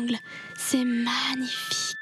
angles. C'est magnifique.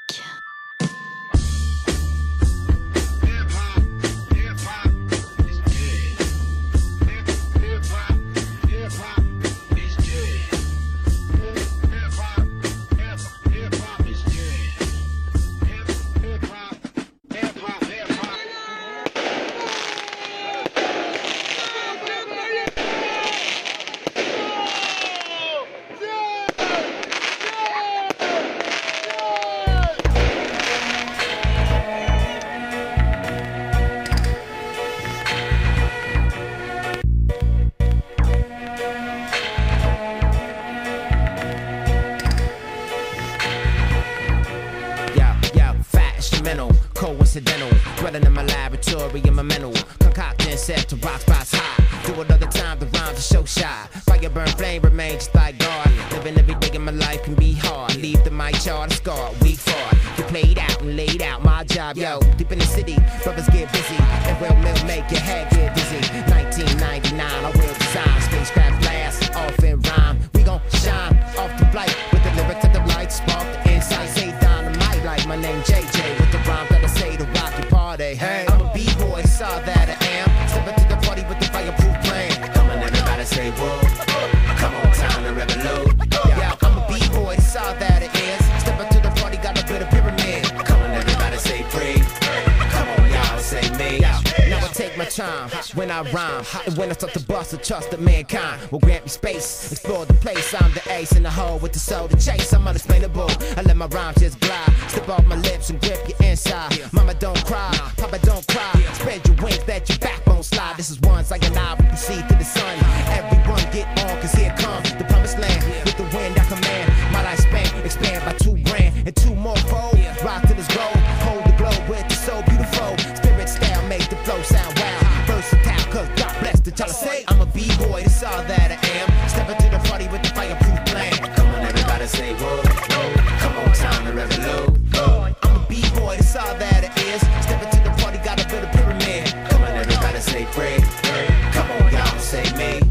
Coincidental, dwelling in my laboratory in my mental, concocting set to rock spots high. Do it all the time, the rhymes are so shy. Fire burn, flame remain just like God. Living every day in my life can be hard. Leave the mic chart, a scar, weak fought. You played out and laid out my job, yo. Deep in the city, brothers get busy. And will make your head get dizzy. 1999, I will design spacecraft blast off in rhyme. We gon' shine off the flight with the lyrics of the light spark. The insight say dynamite like my name JJ with the rhyme that I say to rock your party. Hey, I'm a B-boy, saw that I am. Stepping to the party with the fireproof plan. Come on, everybody say whoa. Come on, time to revolute. Yeah, I'm a B-boy, saw that it is. Stepping to the party, got a bit of pyramid. Come on, everybody say free. Come on, y'all say me. Now I take my time when I rhyme. And when I start to bust, I trust that mankind will grant me space. Explore the place, I'm the ace in the hole with the soul to chase. I'm unexplainable, I let my rhyme just glide. Slip off my lips and grip your inside. Mama don't cry, Papa don't cry. Spread your wings, let your backbone slide. This is one like an eye, we proceed to the sun. Everyone get on, cause here comes the promised land. With the wind I command, my lifespan expand by 2 grand and 2 more fold. Rock to this gold, hold the globe with the so beautiful. Spirit style make the flow sound wild. Versatile, cause God bless the child. I say I'm a B-boy, that's all that I am. Stepping to the party with the fireproof plan. Come on, everybody say whoa, whoa. Come on, time to revolute. I'm a B-boy, that's all that it is. Stepping to the party, got a bit of pyramid. Come on, everybody say free. Come on, y'all say me.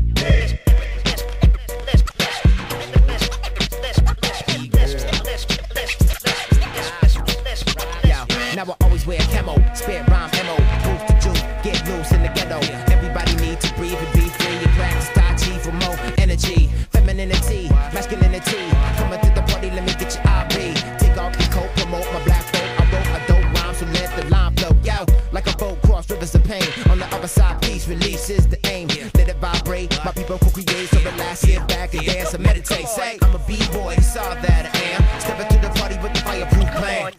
Now I always wear camo, spare rhyme ammo, boost the juice, get loose in the ghetto. Everybody need to breathe and be free. You practice Tai Chi for more energy, femininity, masculinity. Coming to the party, let me get your IB. Take off your coat, promote my black folk. I wrote a dope rhyme, so let the line flow. Yo, like a boat cross rivers of pain. On the other side, peace releases the aim. Let it vibrate, my people will create. So relax, sit back and dance and meditate. Say, I'm a B-boy, that's all that I am. Stepping to the party with the fireproof plan.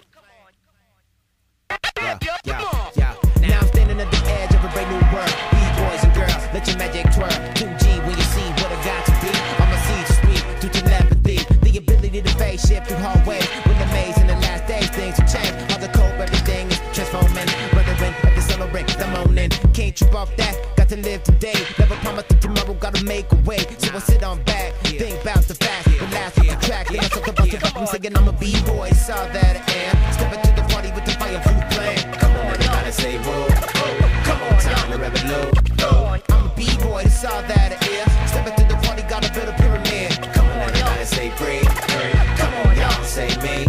Yeah. Now I'm standing at the edge of a brand new world. B-boys and girls, let your magic twirl. 2G when you see what I got to be. I'm a seed to speak through telepathy. The ability to face shift through hallways. When the maze in the last days, things will change. All the cope, everything is transforming. Weathering at the sun ring, the morning. Can't trip off that, got to live today. Never promise that tomorrow, gotta make a way. So I sit on back, think about the fact. Relax on the track, then I talk about the I'm saying I'm a B-boy, it's all that I am. Stepping to the party with the fireproof plan. Come on, everybody say whoa, whoa. Come on, time to revolute. I'm a B-boy, that's all that it is. Stepping to the party, got a bit of pyramid. Come on, everybody say free. Come on, y'all say me.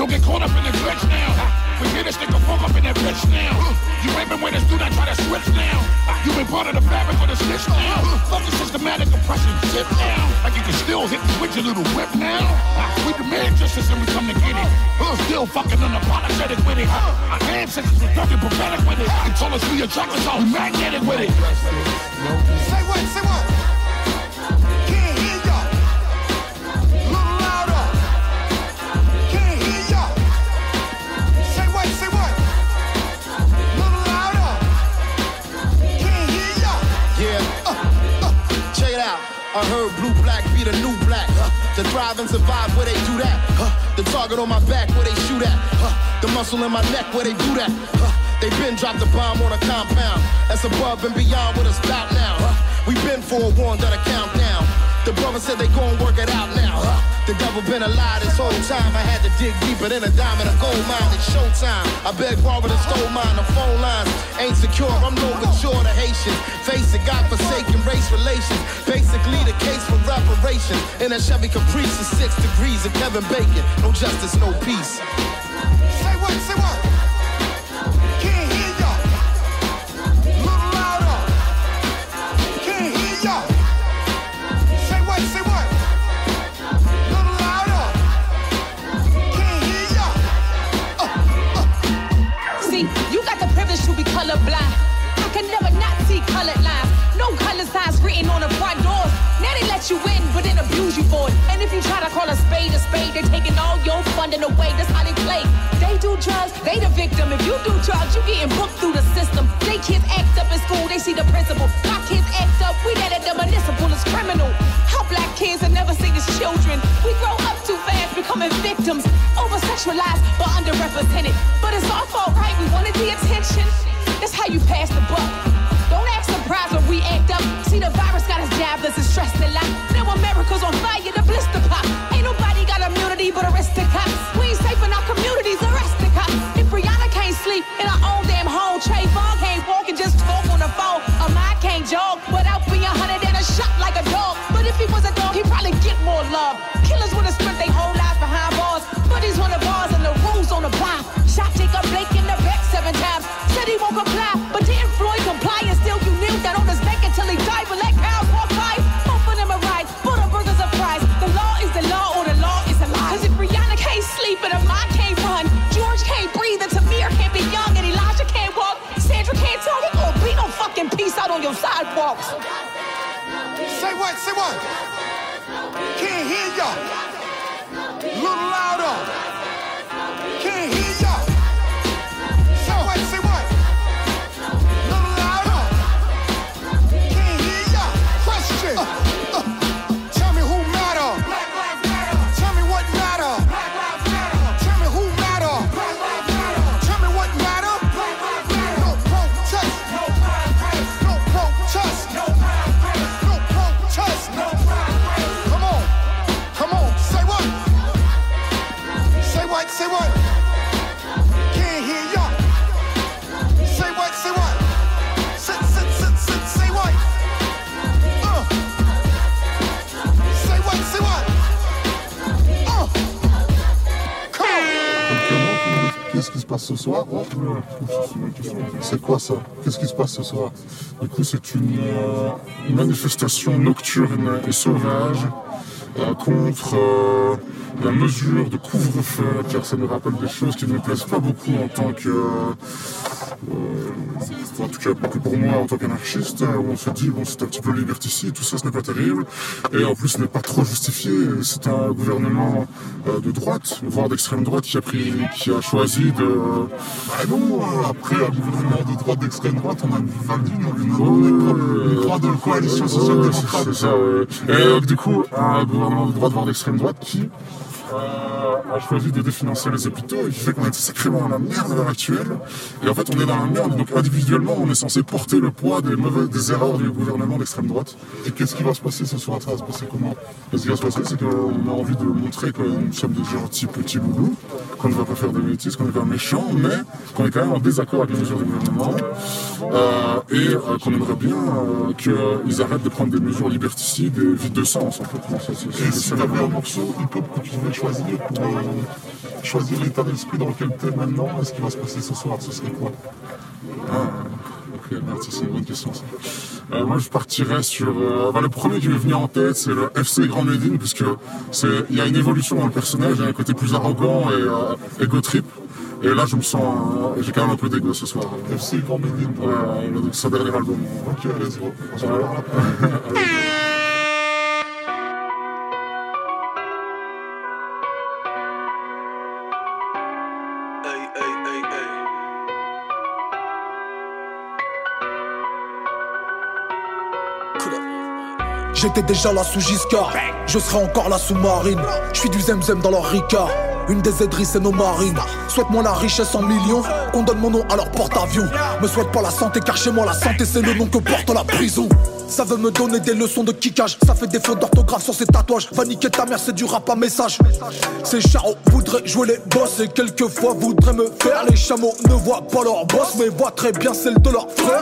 Don't get caught up in the glitch now. Forget this nigga, fuck up in that bitch now. You ain't been with us, do not try to switch now. You been part of the fabric of the snitch now. Fuck the systematic oppression, sit down. Like you can still hit me with your little whip now. We demand justice and we come to get it. Still fucking unapologetic with it. Our ancestors were fucking prophetic with it. They told us we attract us all magnetic with it. Say what, say what? Can't hear ya. Little louder. Can't hear ya. Say what, say what? Little louder. Can't hear ya. Yeah, check it out. I heard blue black be the new black. To thrive and survive where they do that. The target on my back where they shoot at. The muscle in my neck where they do that. They been dropped a bomb on a compound. That's above and beyond what it's about now. We been forewarned that I count down. The brother said they gon' work it out now. The devil been a lie this whole time. I had to dig deeper than a diamond, a gold mine. It's showtime. I beg Robert to stole mine. The phone lines ain't secure. I'm no mature to Haitians. Face it, God-forsaken race relations. Basically the case for reparations. In a Chevy Caprice is 6 degrees of Kevin Bacon. No justice, no peace. Say what, say what? Can't hear ya. Little louder. Can't hear ya. Say what, say what? Little louder. Can't hear ya. See, you got the privilege to be colorblind. I can never not see colored lines. No color signs written on the front doors. Now they let you in, but then abuse you for it. And if you try to call a spade, they're taking all your funding away. That's how they play. They do drugs, they the victim. If you do drugs, you getting booked through the system. They kids act up in school, they see the principal. Our kids act up, we let it the municipal is criminal. How black kids are never seen as children. We grow up too fast, becoming victims. Over-sexualized, but underrepresented. But it's our fault, right? We wanted the attention. That's how you pass the buck. Don't act surprised when we act up. See, the virus got us jobless and stressed a lot. Now America's on fire, the blister pop. Ain't nobody got immunity but aristocrats. We ain't safe in our communities, arrest the cops. If Rihanna can't sleep in her own damn home, Trayvon can't walk and just talk on the phone. I can't jog without being hunted and a shot like a dog. But if he was a dog, he'd probably get more love. Killers would have spent their whole lives behind bars. But he's on the bars and the rules on the block. Shot Jacob Blake in the back 7 times. Said he won't comply, but didn't Floyd comply? And still you knew that on his neck until he died. But let cows walk by. Both of them are right, but the burgers are fries. The law is the law, or the law is a lie. Cause if Rihanna can't sleep and Ahmad can't run, George can't breathe and Tamir can't be young, and Elijah can't walk, Sandra can't talk, it gon' be no fucking peace out on your sidewalks. Say what, say what? Can't hear ya. Little louder. Can't hear ya. Say what, say what? Little louder. Can't hear ya. Question. Tell me who matter. Black lives matter. Tell me what matter. Black lives matter. Tell me who matter. Black lives matter. Tell me what matter. Black lives matter. No protest. No progress. No protest. No progress. No protest. No progress. Come on. Come on. Say what? Say what? Say what? Can't hear ya. Say what? Say what? Say what? Say what? Say what? Come on. Qu'est-ce qui se passe ce soir? C'est quoi ça? Qu'est-ce qui se passe ce soir? Du coup, c'est une manifestation nocturne et sauvage contre la mesure de couvre-feu, car ça nous rappelle des choses qui ne me plaisent pas beaucoup en tant que... en tout cas, pas que pour moi en tant qu'anarchiste, où on se dit, bon, c'est un petit peu liberticide, tout ça, ce n'est pas terrible, et en plus, ce n'est pas trop justifié. C'est un gouvernement de droite, voire d'extrême droite, qui a choisi de... Ah non, après un gouvernement de droite, d'extrême droite, on a une une droite de coalition social-démocrate. C'est ça, ouais. Et donc, du coup, un gouvernement de droite, voire d'extrême droite, qui a choisi de définancer les hôpitaux et qui fait qu'on est sacrément dans la merde à l'heure actuelle. Et en fait, on est dans la merde, donc individuellement, on est censé porter le poids des erreurs du gouvernement d'extrême droite. Et qu'est-ce qui va se passer ce soir? Ça va se passer comment? Ce qui va se passer, c'est qu'on a envie de montrer que nous sommes des gentils petits loulous, qu'on ne va pas faire de bêtises, qu'on n'est pas méchants, mais qu'on est quand même en désaccord avec les mesures du gouvernement. Et qu'on aimerait bien qu'ils arrêtent de prendre des mesures liberticides et vides de sens, en fait. Et si t'avais un morceau hip-hop que tu devais choisir pour choisir l'état d'esprit dans lequel t'es maintenant, et ce qui va se passer ce soir, ce serait quoi? Ok, merde, ça c'est une bonne question ça. Moi je partirais sur... le premier qui m'est venu en tête, c'est le FC Grand Médine, puisque il y a une évolution dans le personnage, il y a un côté plus arrogant et ego trip. Et là je me sens... j'ai quand même un peu d'ego ce soir. FC Grand Médine, donc c'est son dernier album. Ok, let's go. J'étais déjà là sous Giscard, je serai encore là sous Marine. Je suis du Zemzem dans leur Ricard, une des aideries c'est nos marines. Souhaite-moi la richesse en millions, qu'on donne mon nom à leur porte-avions. Me souhaite pas la santé car chez moi la santé c'est le nom que porte la prison. Ça veut me donner des leçons de kickage, ça fait des fautes d'orthographe sur ces tatouages. Va niquer ta mère, c'est du rap à message. Ces charros voudraient jouer les boss et quelquefois voudraient me faire. Les chameaux ne voient pas leur boss mais voient très bien celle de leur frère.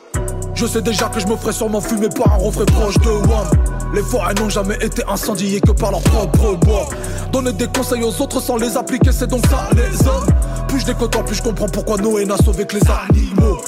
Je sais déjà que je me ferai sûrement fumer par un refrain proche de One. Les forêts n'ont jamais été incendiées que par leur propre bois. Donner des conseils aux autres sans les appliquer, c'est donc ça les hommes. Plus je décote, plus je comprends pourquoi Noé n'a sauvé que les animaux.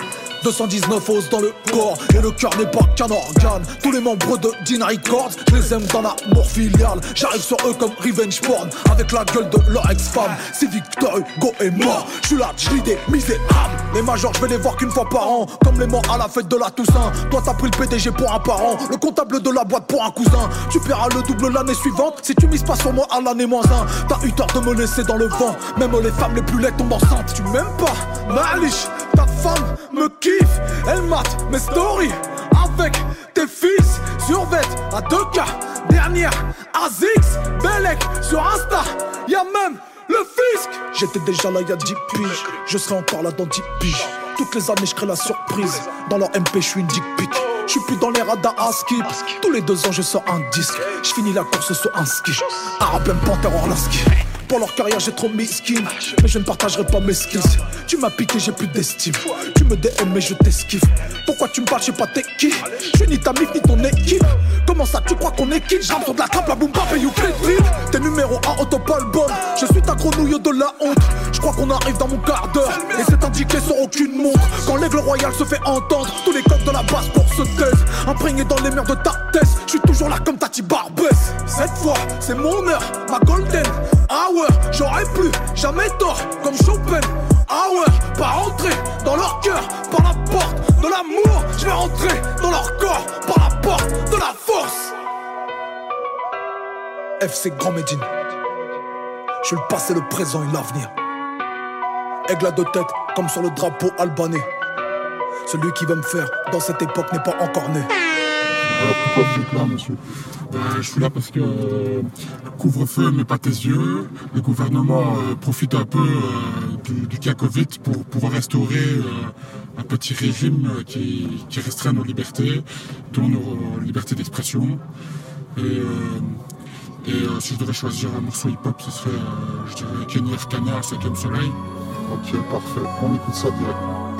219 os dans le corps et le cœur n'est pas qu'un organe. Tous les membres de Dean Records, je les aime dans l'amour filial. J'arrive sur eux comme revenge porn avec la gueule de leur ex-femme. Si Victor Hugo est mort, je suis là, je lis des misérables. Les majors, je vais les voir qu'une fois par an, comme les morts à la fête de la Toussaint. Toi t'as pris le PDG pour un parent, le comptable de la boîte pour un cousin. Tu paieras le double l'année suivante si tu mises pas sur moi à l'année -1. T'as eu tort de me laisser dans le vent, même les femmes les plus laides tombent enceintes. Tu m'aimes pas, Malich, ta femme me kiffe. Elle mate mes stories avec tes fils sur Vette à 2K. Dernière Azix, Belek sur Insta. Y'a même le fisc. J'étais déjà là y'a 10 piges, je serai encore là dans 10 piges. Toutes les années je crée la surprise, dans leur MP je suis une dick pic. Je suis plus dans les radars à skip. Tous les 2 ans je sors un disque. Je finis la course sur un ski. Arabe Panther Orlaski. Pour leur carrière j'ai trop miskin, mais je ne partagerai pas mes skills. Tu m'as piqué, j'ai plus d'estime. Tu me DM mais je t'esquive. Pourquoi tu me parles, je sais pas t'es qui. Je suis ni ta mif ni ton équipe. Comment ça tu crois qu'on est quitte? J'rappe sur de la trappe, la boom bap et you clip flip. T'es numéro 1 au top album. Je suis ta grenouille de la honte. Je crois qu'on arrive dans mon quart d'heure et c'est indiqué sur aucune montre. Quand l'aigle royal se fait entendre, tous les coqs de la base pour se taise. Imprégné dans les murs de ta tête, je suis toujours là comme Tati Barbès. Cette fois c'est mon heure, ma golden hour. J'aurais plus jamais tort comme Chopin. Hour, pas rentrer dans leur cœur par la porte de l'amour. Je vais rentrer dans leur corps par la porte de la force. FC Grand Médine. Je suis le passé, le présent et l'avenir. Aigle à 2 têtes comme sur le drapeau albanais. Celui qui va me faire dans cette époque n'est pas encore né. Pourquoi vous êtes là, monsieur? Je suis là parce que couvre-feu mais pas tes yeux. Le gouvernement profite un peu du cas Covid pour pouvoir restaurer un petit régime qui restreint nos libertés, dont nos libertés d'expression. Et si je devais choisir un morceau hip-hop, ce serait, je dirais, Kenny Arcana, 5e Soleil. Ok, parfait. On écoute ça direct.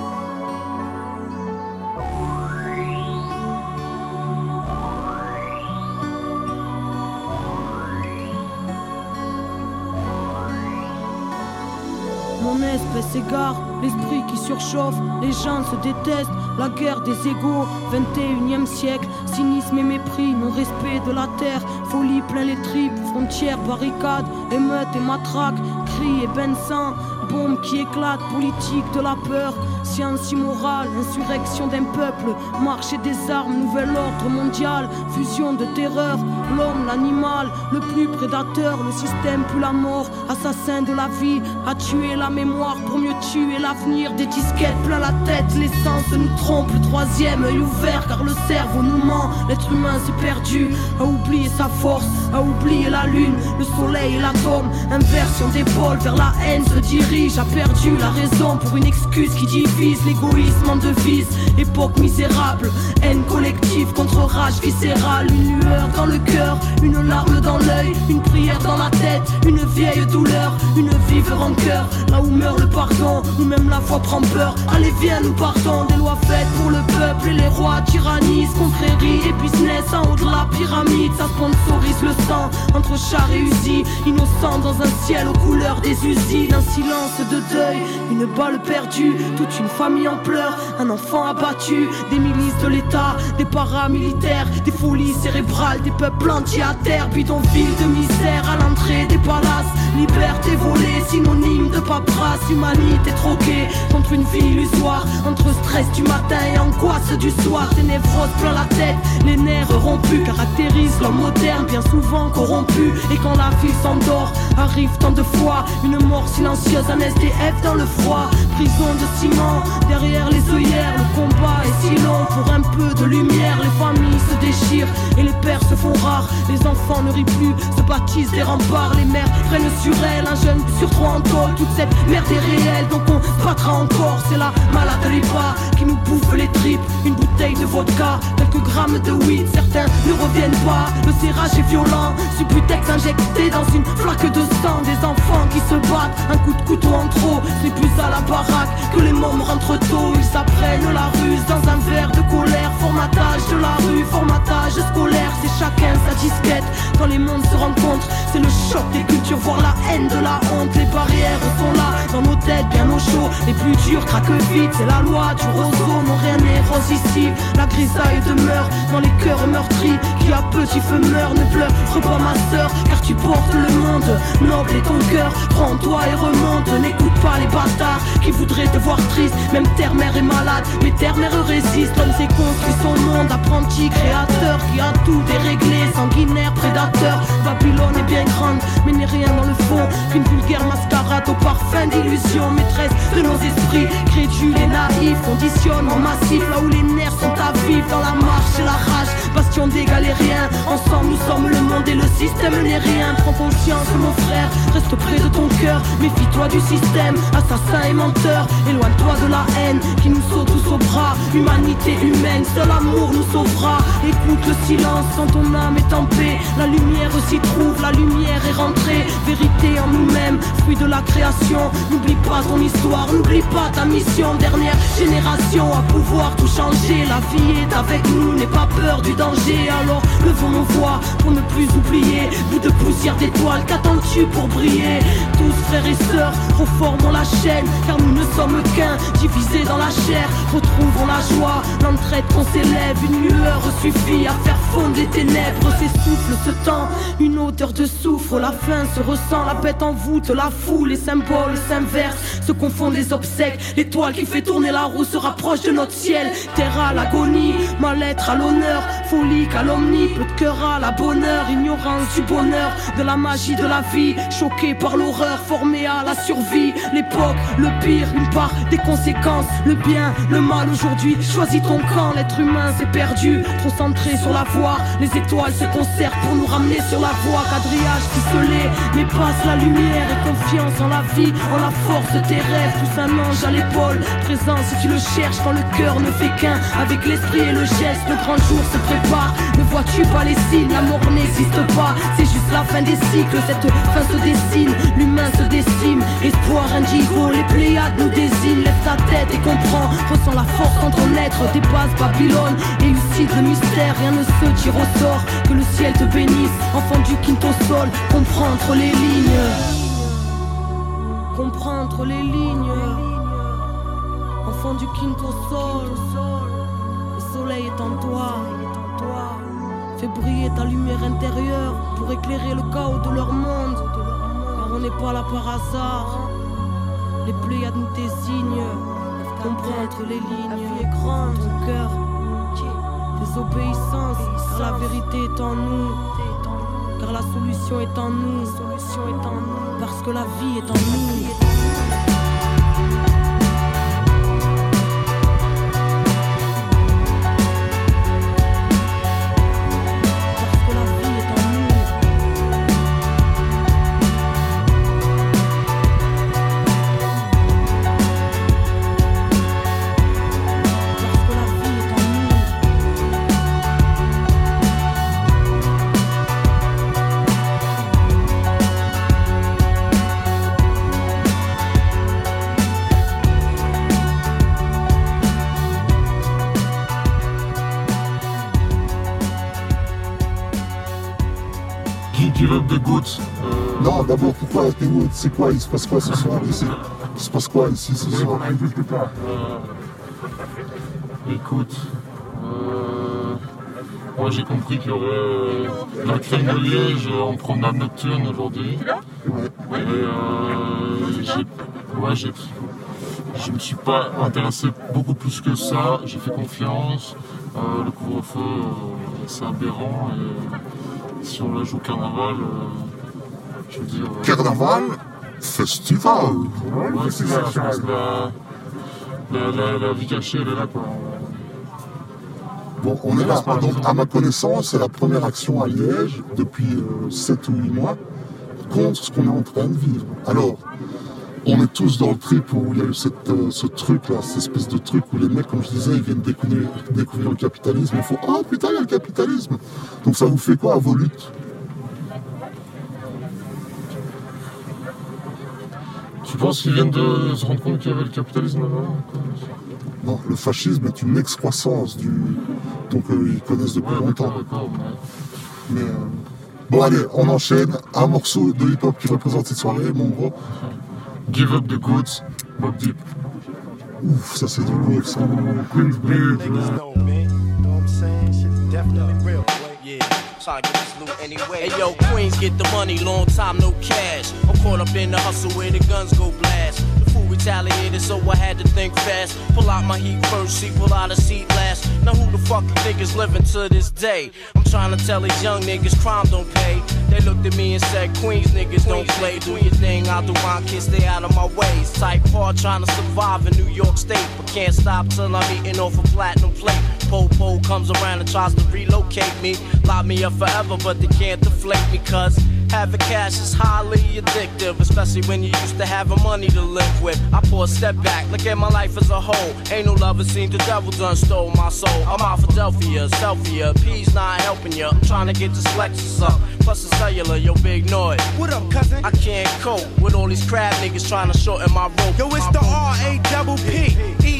Mon espèce égare, l'esprit qui surchauffe, les gens se détestent, la guerre des égaux, 21e siècle, cynisme et mépris, non-respect de la terre, folie plein les tripes, frontières, barricades, émeutes et matraques, cris et bains de sang, bombes qui éclatent, politique de la peur, science immorale, insurrection d'un peuple, marché des armes, nouvel ordre mondial, fusion de terreur, l'homme, l'animal, le plus prédateur, le système plus la mort, assassin de la vie, a tué la mémoire pour mieux tuer l'avenir, des disquettes plein la tête, l'essence nous trompe, le 3e œil ouvert car le cerveau nous ment, l'être humain s'est perdu, a oublié sa force, a oublié la lune, le soleil et l'atome, inversion d'épaule vers la haine se dirige. dirige a perdu la raison pour une excuse qui divise. L'égoïsme en devise, époque misérable, haine collective contre rage viscérale. Une lueur dans le cœur, une larme dans l'œil, une prière dans la tête, une vieille douleur, une vive rancœur. Là où meurt le pardon, où même la foi prend peur. Allez viens nous partons, des lois faites pour le peuple et les rois tyrannisent. Confrérie et business en haut de la pyramide, ça sponsorise le sang entre chars et usines. Innocents dans un ciel aux couleurs des usines. Un silence de deuil, une balle perdue, toute une famille en pleurs, un enfant abattu. Des milices de l'État, des paramilitaires, des folies cérébrales, des peuples entiers à terre. Bidonville de misère à l'entrée des palaces. Liberté volée, synonyme de paperasse. Humanité troquée contre une vie illusoire. Entre stress du matin et angoisse du soir. Des névroses plein la tête, les nerfs rompus caractérisent l'homme moderne, bien souvent corrompu. Et quand la ville s'endort, arrive tant de fois une mort silencieuse, un SDF dans le froid. Prison de ciment, derrière les œillères. Le combat est si long pour un peu de lumière. Les familles se déchirent et les pères se font rares. Les enfants ne rient plus, se baptisent des remparts. Les mères prennent sur elles, un jeune sur trois en tôle. Toute cette merde est réelle, donc on se battra encore. C'est la malade ripa qui nous bouffe les tripes. Une bouteille de vodka, quelques grammes de weed. Certains ne reviennent pas, le serrage est violent. Subutex injecté dans une flaque de sang. Des enfants qui se battent, un coup de couteau en trop. C'est plus à la baraque que les mômes rentrent tôt. Ils apprennent la ruse dans un verre de colère. Formatage de la rue, formatage scolaire. C'est chacun sa disquette quand les mondes se rencontrent. C'est le choc des cultures, voire la haine de la honte. Les barrières sont là, dans nos têtes bien au chaud. Les plus durs craquent vite, c'est la loi du roseau. Non rien n'est rose ici, la grisaille demeure dans les cœurs meurtris. Qui à petit feu meurt, ne pleure pas ma sœur, car tu portes le monde. Noble est ton cœur, prends-toi et remonte. N'écoute pas les bâtards qui voudraient te voir triste. Même terre-mère est malade, mais terre-mère résiste. L'homme s'est construit son monde, apprenti créateur qui a tout déréglé, sanguinaire, prédateur. Babylone est bien grande, mais n'est rien dans le fond qu'une vulgaire mascarade au parfum d'illusion. Maîtresse de nos esprits, crédules et naïfs. Conditionnement massif, là où les nerfs sont à vivre. Dans la marche et la rage, bastion d'égal et rien. Ensemble nous sommes le monde et le système n'est rien. Prends conscience mon frère, reste près de ton cœur. Méfie-toi du système, assassin et menteur. Éloigne-toi de la haine qui nous saute tous au bras. Humanité humaine, seul amour nous sauvera. Écoute le silence quand ton âme est en paix. La lumière s'y trouve, la lumière est rentrée. Vérité en nous-mêmes, fruit de la création. N'oublie pas ton histoire, n'oublie pas ta mission. Dernière génération à pouvoir tout changer. La vie est avec nous, n'aie pas peur du danger. Alors levons nos voix pour ne plus oublier. Bout de poussière d'étoiles, qu'attends-tu pour briller? Tous frères et sœurs, reformons la chaîne. Car nous ne sommes qu'un, divisés dans la chair. Retrouvons la joie, l'entraide qu'on s'élève. Une lueur suffit à faire fondre les ténèbres. S'essouffle ce temps, une odeur de soufre. La faim se ressent, la bête en voûte. La foule, les symboles s'inversent, se confondent les obsèques. L'étoile qui fait tourner la roue se rapproche de notre ciel. Terre à l'agonie, mal-être à l'honneur. Folie, calomnie, peu de cœur à la bonheur. Ignorance du bonheur, de la magie de la vie. Choqué par l'horreur, formé à la survie. L'époque, le pire, une part des conséquences. Le bien, le mal aujourd'hui, choisis ton camp. L'être humain s'est perdu, trop centré sur la voie. Les étoiles se concertent pour nous ramener sur la voie. Quadrillage ficelé, mais passe la lumière. Et confiance en la vie, en la force de tes rêves. Tous un ange à l'épaule, présent si tu le cherches. Quand le cœur ne fait qu'un, avec l'esprit et le geste. Le grand jour se prépare, ne vois-tu pas les signes? La mort n'existe pas, c'est juste la fin des cycles. Cette fin se dessine, l'humain se décime. Espoir indigo, les Pléiades nous désignent. Lève ta tête et comprends, ressens la force quand ton être dépasse Babylone. Élucide le mystère, rien ne se tire au sort. Que le ciel te bénisse, enfant du quinto sol. Comprends entre les lignes, comprends entre les lignes. Enfant du quinto sol, le soleil est en toi. Fais briller ta lumière intérieure pour éclairer le chaos de leur monde. Car on n'est pas là par hasard. Les Pléiades nous désignent. Comprends entre les lignes. La vie est grande, ton cœur, tes obéissances. Car la vérité est en nous. Car la solution est en nous. Parce que la vie est en nous. de Goods. Non, d'abord, pourquoi avec les Woods? C'est quoi? Il se passe quoi ce soir ici? Il se passe quoi ici ce soir? Écoute, moi j'ai compris qu'il y aurait la crème de Liège en promenade nocturne aujourd'hui. Je me suis pas intéressé beaucoup plus que ça, j'ai fait confiance. Le couvre-feu, c'est aberrant et si on la joue carnaval, je veux dire... Carnaval, festival. Ouais, c'est ça, je pense que la vie cachée, elle est là quoi. Bon, on est là. Donc, à ma connaissance, c'est la première action à Liège depuis 7 ou 8 mois contre ce qu'on est en train de vivre. Alors, on est tous dans le trip où il y a eu ce truc-là, cette espèce de truc où les mecs, comme je disais, ils viennent découvrir le capitalisme. Il faut « Oh putain, il y a le capitalisme !» Donc ça vous fait quoi à vos luttes? Tu penses qu'ils viennent de se rendre compte qu'il y avait le capitalisme là-bas? Non, le fascisme est une excroissance du... Donc ils connaissent depuis longtemps. Mais bon allez, on enchaîne. Un morceau de hip-hop qui représente cette soirée, mon gros. Give Up the Goods, Mobb Deep. Ouf, ça c'est du lourd ça. Queensbridge, Trying to get this loot anyway. Hey yo, Queens get the money, long time no cash. I'm caught up in the hustle where the guns go blast. The fool retaliated, so I had to think fast. Pull out my heat first, see, pull out a seat last. Now who the fuck you think is living to this day? I'm trying to tell these young niggas crime don't pay. They looked at me and said, Queens niggas don't play. Do your thing, I'll do mine, kids stay out of my ways. Type hard trying to survive in New York State, but can't stop till I'm eating off a platinum plate. Po-po comes around and tries to relocate me. Lock me up forever, but they can't deflate me, cause having cash is highly addictive, especially when you used to having money to live with. I pour a step back, look at my life as a whole. Ain't no lover seen, the devil done stole my soul. I'm out Philadelphia, selfie, P's not helping ya. I'm trying to get this Lexus up, plus a cellular, yo, big noise. What up, cousin? I can't cope with all these crab niggas trying to shorten my rope. Yo, it's the R-A-P-P,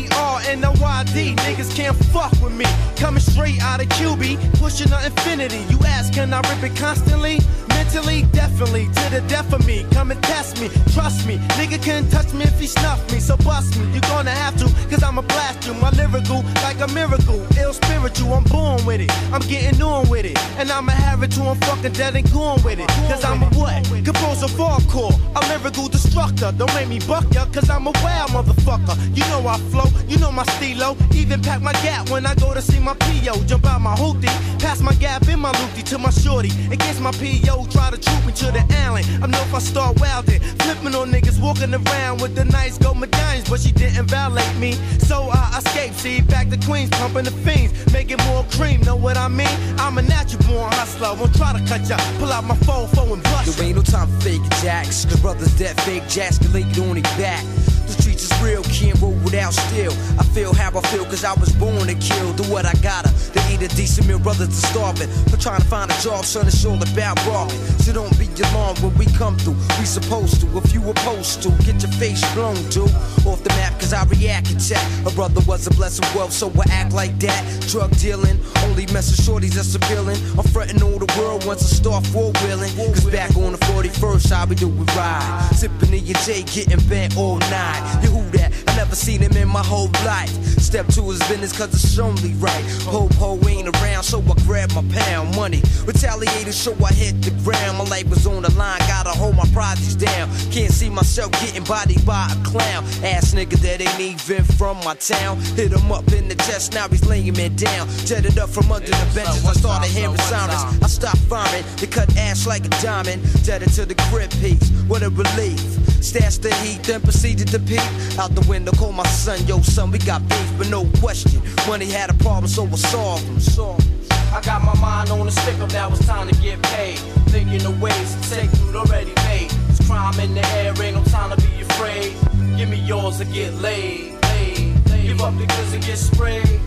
E-R-N-O-Y-D. Niggas can't fuck with me. Coming straight out of QB, pushing the infinity. You ask, can I rip it constantly? Mentally, definitely, to the death of me. Come and test me, trust me. Nigga can't touch me if he snuff me, so bust me. You're gonna have to, cause I'ma blast you. My lyrical, like a miracle. Ill spiritual, I'm born with it. I'm getting on with it. And I'ma have it till I'm fucking dead and gone with it. Cause I'm a what? Composer hardcore, a lyrical destructor. Don't make me buck ya, cause I'm a wild motherfucker. You know I flow, you know my stilo. Even pack my gap when I go to see my P.O. Jump out my hoopty, pass my gap in my loopty to my shorty. Against my P.O. try to troop me to the alley. I know if I start wildin', flipping on niggas walking around with the nice gold medallions, but she didn't violate me, so I escaped. See, back to Queens, pumping the fiends, making more cream. Know what I mean? I'm a natural born hustler. Won't try to cut ya. Pull out my phone and bust. There ain't no time for fake jacks. The brothers that fake jacks, the lady on his back. The streets is real, can't roll without steel. I feel how I feel, cause I was born to kill. Do what I gotta, to eat a decent meal, brothers to starving. For trying to find a job, son, it's all about barking. So don't be alarmed when we come through. We supposed to, if you opposed to, get your face blown, dude. Off the map, cause I react and check. A brother was a blessing wealth, so I act like that. Drug dealing, only messing shorties that's appealing. I'm frontin' all the world once I start four-wheeling. Cause back on the 41st, how we do it ride. Sippin' in your J, getting bent all night. You who that? I never seen him in my whole life. Step to his business cause it's only right. Po-po ain't around, so I grab my pound money. Retaliated, so I hit the ground. My life was on the line, gotta hold my projects down. Can't see myself getting bodied by a clown. Ass nigga that ain't even from my town. Hit him up in the chest, now he's laying me down. Jetted up from under the benches, I started hearing sirens. I stopped firing, they cut ash like a diamond. Jetted to the grip piece, what a relief. Stashed the heat, then proceeded to peek. Out the window, call my son, yo son, we got beef, but no question. Money had a problem, so I solved him. I got my mind on a stick up, now it's time to get paid. Thinking of ways to take food already made. There's crime in the air, ain't no time to be afraid. Give me yours or get laid. Give up the goods and get sprayed.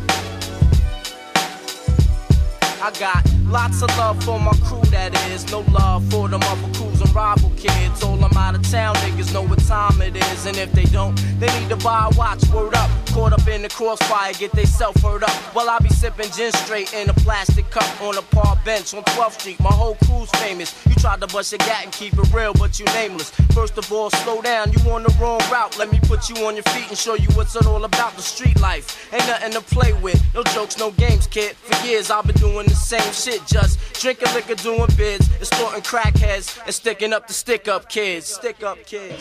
I got lots of love for my crew, that is. No love for them other crews and rival kids. All them out of town niggas know what time it is. niggas, and if they don't, they need to buy a watch, word up. Caught up in the crossfire, get they self hurt up. While I be sipping gin straight in a plastic cup on a park bench on 12th Street. My whole crew's famous. You tried to bust your gat and keep it real, but you nameless. First of all, slow down, you on the wrong route. Let me put you on your feet and show you what's it all about. The street life ain't nothing to play with. No jokes, no games, kid. For years I've been doing the same shit, just drinking liquor, doing bids, extorting crackheads, and sticking up the stick up kids. Stick up kids.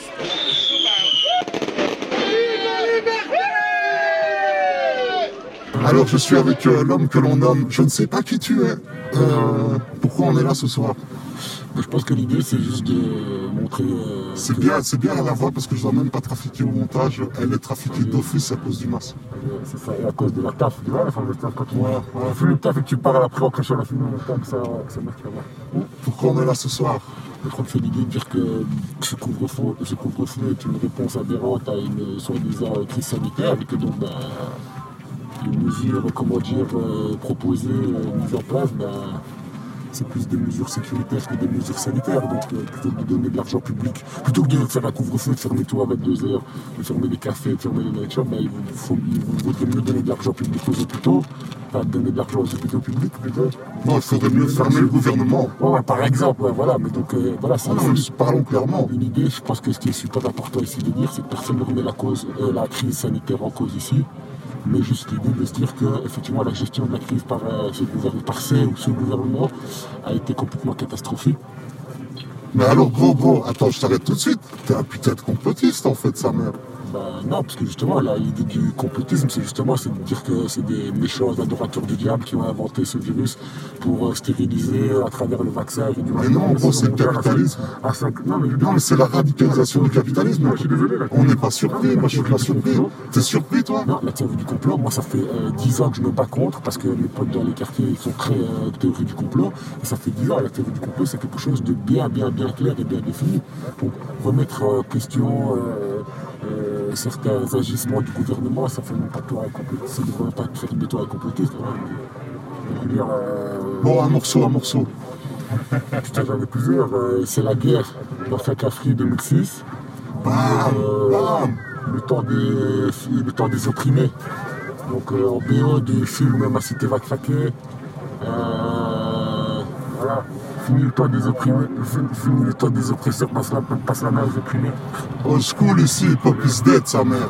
Alors je suis avec l'homme que l'on nomme, je ne sais pas qui tu es. Pourquoi on est là ce soir? Je pense que l'idée c'est juste de montrer... C'est bien à la voix parce que je dois même pas trafiquer au montage, elle est trafiquée d'office à cause du masque. C'est ça, et à cause de la taf, tu vois, enfin le taf quand on fait le taf et que tu pars après en crachant la fumée en même temps que ça marche là-bas. Pourquoi on est là ce soir? Je crois que c'est l'idée de dire que ce couvre-feu est une réponse aberrante à une soi-disant crise sanitaire et que donc les mesures, proposées, mises en place, c'est plus des mesures sécuritaires que des mesures sanitaires. Donc plutôt que de donner de l'argent public, plutôt que de faire un couvre-feu, de fermer tout à 22h, de fermer les cafés, de fermer les night shops, il vaudrait mieux donner de l'argent public aux hôpitaux, enfin donner de l'argent aux hôpitaux publics plutôt. Non, il faudrait mieux fermer le gouvernement. Ouais, par exemple, voilà, mais donc voilà, parlons clairement. Une idée, je pense que ce qui est super important ici de dire, c'est que personne ne remet la crise sanitaire en cause ici. Mais juste l'idée de se dire que effectivement la gestion de la crise par ce gouvernement a été complètement catastrophique. Mais alors gros, attends, je t'arrête tout de suite. T'es un putain de complotiste en fait, sa mère. Non, parce que justement, l'idée du complotisme, c'est de dire que c'est des méchants adorateurs du diable qui ont inventé ce virus pour stériliser à travers le vaccin. Mais non, gros, c'est le capitalisme. Non, mais c'est la radicalisation du capitalisme. Je suis désolé. On n'est pas surpris, moi je suis pas surpris. T'es surpris, toi? Non, la théorie du complot, moi ça fait 10 ans que je me bats contre, parce que mes potes dans les quartiers ils sont très théorie du complot. Et ça fait 10 ans, la théorie du complot, c'est quelque chose de bien clair et bien défini. Pour remettre en question certains agissements du gouvernement, ça fait même pas toi un complotiste, ça ne devrait pas faire de toi un complotiste. Bon, un morceau. Putain, j'en ai plusieurs. C'est la guerre dans Sakafri 2006. Le temps des opprimés. Donc en BO du film Ma cité va craquer. Voilà. Fini le temps des opprimés, fini le temps des oppresseurs, passe la main aux opprimés. Old school ici, Pop is dead, sa mère.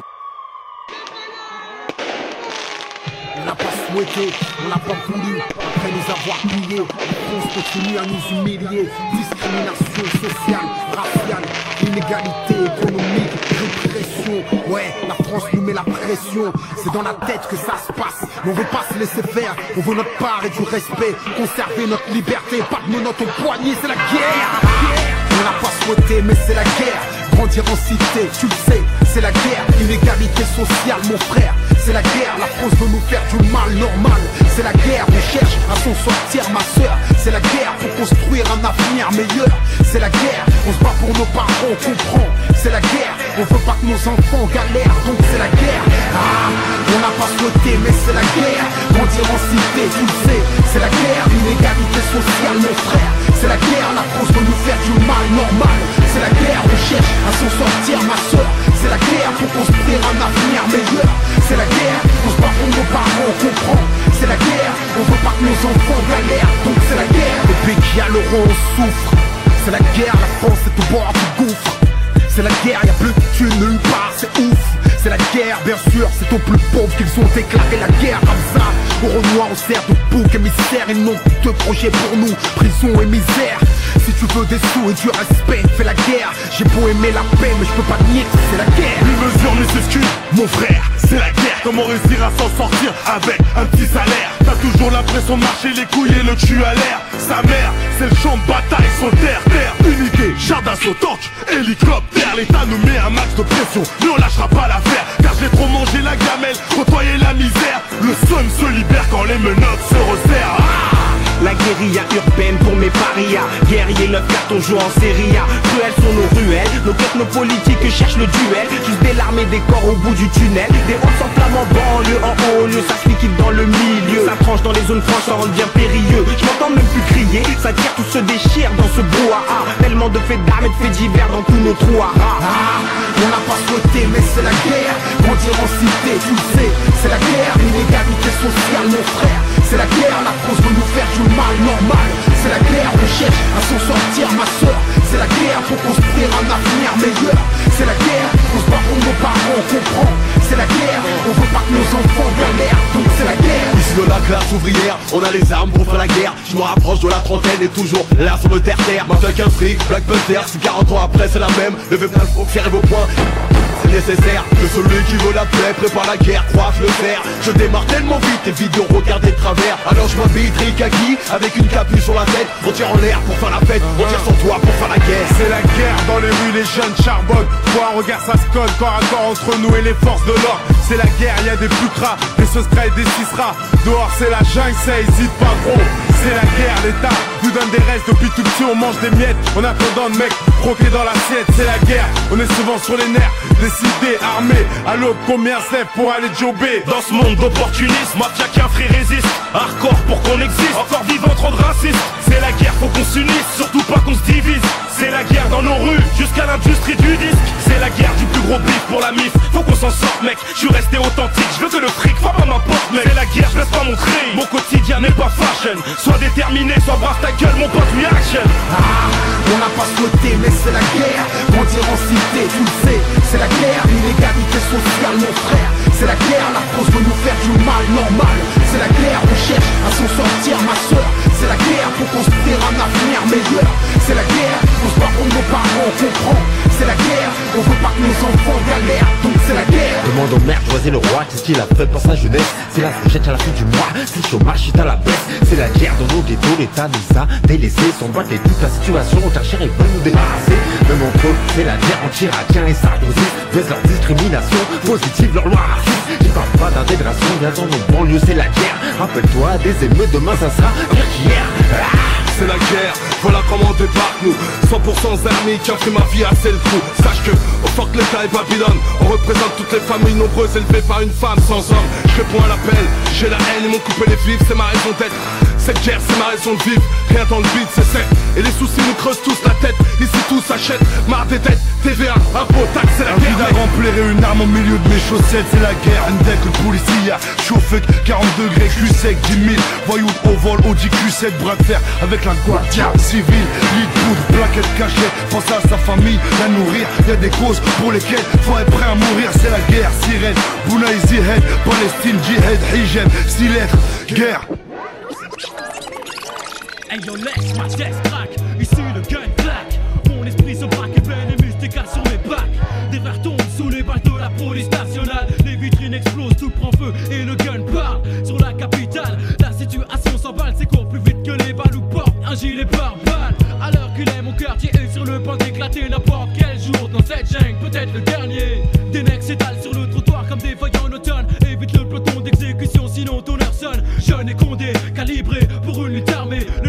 On n'a pas souhaité, on n'a pas voulu, après nous avoir pillés, la France continue à nous humilier. Discrimination sociale, raciale, inégalité économique, répression. Ouais, la France nous met la pression, c'est dans la tête que ça se passe. Mais on veut pas se laisser faire, on veut notre part et du respect, conserver notre liberté, pas de menottes au poignet, c'est la guerre. On n'a pas souhaité, mais c'est la guerre. Grandir en cité, tu le sais, c'est la guerre. Inégalité sociale, mon frère, c'est la guerre. La France veut nous faire du mal normal, c'est la guerre. On cherche à s'en sortir, ma soeur, c'est la guerre. Pour construire un avenir meilleur, c'est la guerre. On se bat pour nos parents, on comprend, c'est la guerre. On veut pas que nos enfants galèrent, donc c'est la guerre. On n'a pas souhaité, mais c'est la guerre. Grandir en cité, tu le sais, c'est la guerre. Inégalité sociale, mon frère, c'est la guerre. La France veut nous faire du mal normal, c'est la guerre. On cherche à s'en sortir, ma soeur, c'est la guerre. Pour construire un avenir meilleur, c'est la guerre. On se bat pour nos parents, on comprend, c'est la guerre. On veut pas que nos enfants galèrent, donc c'est la guerre. Le pays qui a l'euro, on souffre, c'est la guerre. La France est au bord du gouffre, c'est la guerre. Y'a plus de thunes nulle part, c'est ouf. C'est la guerre, bien sûr, c'est aux plus pauvres qu'ils ont déclaré la guerre comme ça. Au Renoir, on sert de bouc émissaire. Ils n'ont que deux projets pour nous, prison et misère. Si tu veux des sous et du respect, fais la guerre. J'ai beau aimer la paix, mais je peux pas nier que c'est la guerre. Une mesure ne s'excuse, mon frère, c'est la guerre. Comment réussir à s'en sortir avec un petit salaire? T'as toujours l'impression de marcher les couilles et le cul à l'air. Sa mère, c'est le champ de bataille, son terre, unité, char d'assaut, tank, hélicoptère. L'État nous met un max de pression, mais on lâchera pas l'affaire. Car j'ai trop mangé la gamelle, côtoyé la misère. Le son se libère quand les menottes se resserrent. La guérilla urbaine pour mes parias. Guerrier 9 cartons jouent en série A. Cruelles sont nos ruelles, nos technopolitiques cherchent le duel. Juste des larmes et des corps au bout du tunnel. Des routes s'enflamment en banlieue, en haut lieu. Ça se liquide dans le milieu, ça tranche dans les zones franches, ça rend bien périlleux. Je m'entends même plus crier, ça tire, tout se déchire dans ce brouhaha. Tellement de faits d'armes et de faits divers dans tous nos trous à rats. On n'a pas souhaité mais c'est la guerre. Grandir en cité, tu le sais, c'est la guerre. L'inégalité sociale mon frère, c'est la guerre. La France veut nous faire du mal normal. C'est la guerre, on cherche à s'en sortir ma soeur. C'est la guerre pour construire un avenir meilleur. C'est la guerre, on se bat pour nos parents, on comprend. C'est la guerre, on veut pas que nos enfants galèrent. Donc c'est la guerre. Ici de la classe ouvrière, on a les armes pour faire la guerre. Je me rapproche de la trentaine et toujours là sur le terre-terre. Maintenant qu'un fric, Black Panther, si 40 ans après c'est la même. Levez bien le faire vos points. C'est nécessaire que celui qui veut la paix prépare la guerre, croise le fer. Je démarre tellement vite, tes vidéos regardent de travers. Alors je m'habille Rikaki avec une capuche sur la tête. On tire en l'air pour faire la fête, on tire sur toi pour faire la guerre. C'est la guerre dans les rues, les jeunes charbonnent. Toi un regard ça se colle, corps à corps entre nous et les forces de l'ordre. C'est la guerre, y'a des putras, des secrets et des cisras. Dehors c'est la jungle, ça hésite pas gros. C'est la guerre, l'État nous donne des restes. Depuis tout petit on mange des miettes, on attendant de mecs croquer dans l'assiette. C'est la guerre, on est souvent sur les nerfs. Décidé, armé, à l'aube combien c'est pour aller jobber. Dans ce monde d'opportunisme, mafia qu'un frère résiste. Hardcore pour qu'on existe, encore vivant trop de racistes. C'est la guerre, faut qu'on s'unisse, surtout pas qu'on se divise. C'est la guerre dans nos rues, jusqu'à l'industrie du disque. C'est la guerre du plus gros bif pour la mif. Faut qu'on s'en sorte mec, je suis resté authentique. Je veux que le fric, pas m'importe mec. C'est la guerre, je laisse pas mon cri. Mon quotidien n'est pas fashion. Sois déterminé, sois brasse ta gueule, mon pote, we action. On n'a pas souhaité mais c'est la guerre. Grandir en cité, tu le sais, c'est la guerre. L'inégalité sociale mon frère, c'est la guerre. La France veut nous faire du mal normal. C'est la guerre, on cherche à s'en sortir ma soeur. C'est la guerre pour construire un avenir meilleur. C'est la guerre, on se bat pour nos parents, on comprend. C'est la guerre, on veut pas que nos enfants galèrent. Donc c'est la guerre. Demande au maire, choisis le roi, qu'est-ce qu'il a fait pour sa jeunesse. C'est la fourchette à la fin du mois, si le chômage est à la baisse. C'est la guerre dans nos ghettos, l'État nous a délaissés. Sans battre toute la situation, on cherche et veut nous débarrasser. Même entre eux, c'est la guerre anti-radien et Sarkozy. Baisse leur discrimination, positive leur loi raciste. J'y parle pas d'intégration, bien dans nos banlieues, c'est la guerre. Rappelle-toi des émeutes, demain ça sera pire qu'hier. C'est la guerre, voilà comment on débarque nous. 100% armés qui ont fait ma vie assez le coup. Sache que, au fuck l'État et Babylone, on représente toutes les familles nombreuses élevées par une femme sans homme. Je réponds à l'appel, j'ai la haine, ils m'ont coupé les vifs, c'est ma raison d'être. Cette guerre c'est ma raison de vivre, rien dans le vide c'est sec. Et les soucis nous creusent tous la tête, ici tout s'achète. Marre des dettes, TVA, impôts, taxes, c'est la guerre. Un remplir et une arme au milieu de mes chaussettes, c'est la guerre. Un deck, le policier, chauffe 40 degrés, cul sec, 10 000 voyous au vol, Audi Q7, bras de fer avec la guardia civile. Lit de poudre, plaquette cachette, pense à sa famille, la nourrir. Y'a des causes pour lesquelles faut être prêt à mourir. C'est la guerre, sirène, Bouna Easy Head, Palestine, Jihad, Hijab, 6 lettres, guerre. Hey yo, laisse ma tête crack, ici le gun claque. Mon esprit se braque et peine et mystique sur mes bacs. Des verres tombent sous les balles de la police nationale. Les vitrines explosent, tout prend feu et le gun part sur la capitale. La situation s'emballe, c'est court plus vite que les balles ou porte un gilet pare-balles. À l'heure qu'il est, mon quartier est sur le point d'éclater. N'importe quel jour dans cette jungle, peut-être le dernier. Des necks s'étalent sur le trottoir comme des feuilles en automne. Évite le peloton d'exécution, sinon ton heure sonne. Jeune et condé, calibré pour une lutte armée. Le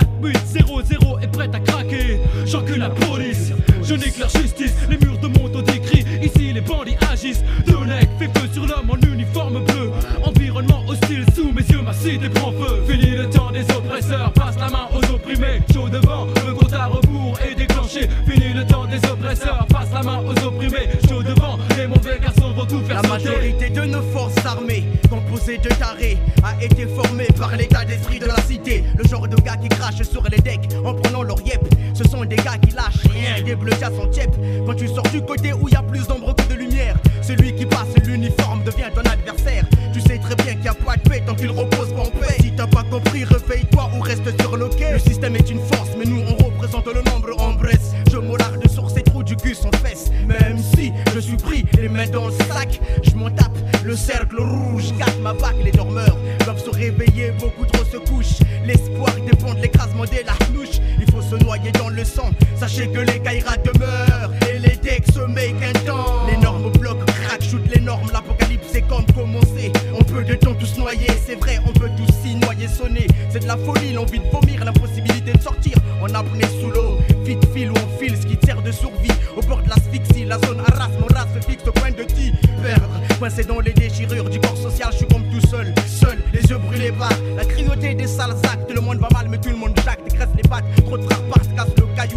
9-4-8-0-0 est prêt à craquer. J'encule la police, je nique leur justice. Les murs de montent au décrit, ici les bandits agissent. Deux necks fait feu sur l'homme en uniforme bleu. Environnement hostile, sous mes yeux ma cité prend feu. Fini le temps des oppresseurs, passe la main aux opprimés. Chaud devant, le compte à rebours est déclenché. Fini le temps des oppresseurs, passe la main aux opprimés. Chaud devant, les mauvais garçons vont tout faire sauter. La majorité de nos forces armées, composées de tarés, a été formée par l'état d'esprit de la cité. Le genre de gars qui crachent sur les decks en prenant leur yep. Ce sont des gars qui lâchent rien, des bleus à son tiep. Quand tu sors du côté où y a plus d'ombre que de lumière, celui qui passe l'uniforme devient ton adversaire. Tu sais très bien qu'il n'y a pas de paix tant qu'il repose pas en paix. Si t'as pas compris, réveille-toi ou reste sur le quai. Le système est une force, mais nous on représente le nombre en Bresse. Je m'aularde sur ces trous du cul sans fesses. Même si je suis pris les mains dans le sac, je m'en tape le cercle rouge. Gâte ma vague, les dormeurs doivent se réveiller, beaucoup trop se couchent. L'espoir dépend de l'écrasement des larnouches. Il faut se noyer dans le sang, sachez que les caïras demeurent et les decks se make un temps. Les normes bloquent, crack, shoot les normes. L'apocalypse c'est comme commencer. On peut de temps tous noyer, c'est vrai, on peut tous s'y noyer, sonner. C'est de la folie, l'envie de vomir, l'impossibilité de sortir. On apnée sous l'eau, vite file ou on file, ce qui te sert de survie. Au bord de l'asphyxie, la zone harasse, mon race se fixe au point de t'y perdre. Coincé dans les déchirures du corps social, je suis comme tout seul, les yeux brûlés par la cruauté des sales actes. Le monde va mal, mais tout le monde jacte, dégraisse les pattes. Trop de frères parce casse le caillou.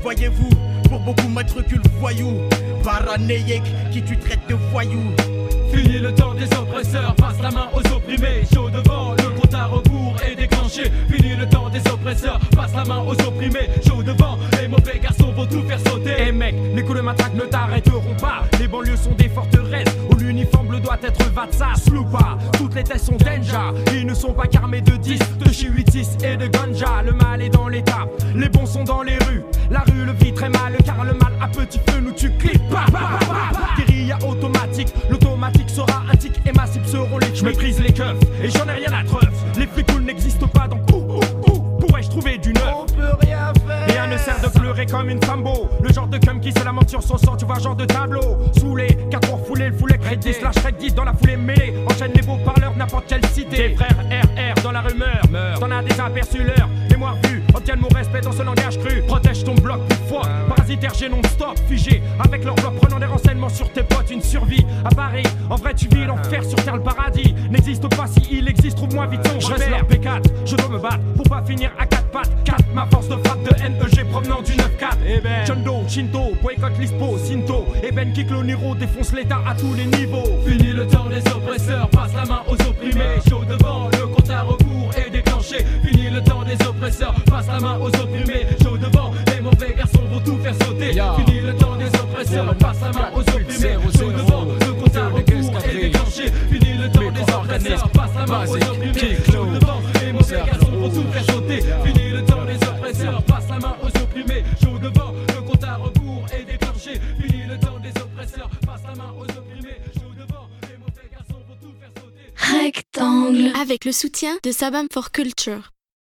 voyez-vous, pour beaucoup matricule voyou, paranéique qui tu traites de voyou. Fini le temps des oppresseurs, passe la main aux opprimés. Chaud devant, le compte à rebours est déclenché. Fini le temps des oppresseurs, passe la main aux opprimés. Chaud devant, les mauvais garçons vont tout faire sauter. Eh mec, les coups de matraque ne t'arrêteront pas. Les banlieues sont des forteresses où l'uniforme bleu doit être Vatsas, Loupa. Toutes les tests sont danger, ils ne sont pas qu'armés de 10, de Chihuitis et de ganja. Le mal est dans l'état, les bons sont dans les rues. La rue le vit très mal, car le mal à petit feu nous tue. Clip, guérilla automatique, l'automatique sera un tic et ma cible seront les. Je méprise les keufs et j'en ai rien à treuve. Les flics cool n'existent pas donc pourrais-je trouver du neuf? On peut rien faire. Rien ne sert de pleurer comme une femme beau. Le genre de cum qui se lamente sur son sang, tu vois, genre de tableau. Saoulé, 4 pour fouler, le foulet crédit slash crédit dans la foulée mêlée. Enchaîne les beaux parleurs, n'importe quelle cité. Tes frères RR dans la rumeur, t'en as des aperçus leur mémoire vue. Obtiennent mon respect dans ce langage cru. Protège ton bloc plus fort. Parasitaire, j'ai non-stop, figé. Avec leur bloc, prenant des renseignements sur tes potes. Une survie à Paris. En vrai, tu vis l'enfer sur terre, le paradis n'existe pas. Si il existe, trouve-moi vite ton repère. Je reste leur P4, je dois me battre pour pas finir à 4 pattes. 4, ma force de frappe de NEG provenant du 9-4. Eh ben, Chondo, Shinto, boycott l'ISPO, Sinto. Et Ben kick le Niro, défonce l'état à tous les niveaux. Fini le temps des oppresseurs, passe la main aux opprimés. Chaud devant, le compte à rebours est déclenché. Fini le temps des oppresseurs, passe la main aux opprimés. Chaud devant, les mauvais garçons vont tout faire sauter. Fini le temps des oppresseurs, passe la main aux opprimés. Chaud devant, le compte à rebours est déclenché. Fini le temps des oppresseurs, passe la main aux opprimés. Chaud devant, les mauvais garçons vont tout faire sauter. Fini le temps des oppresseurs, passe la main aux opprimés. Chaud devant, le compte à rebours est déclenché. Fini le temps des oppresseurs, passe la main aux opprimés. Chaud devant, les mauvais garçons vont tout faire sauter. Rectangle, avec le soutien de Sabam for Culture.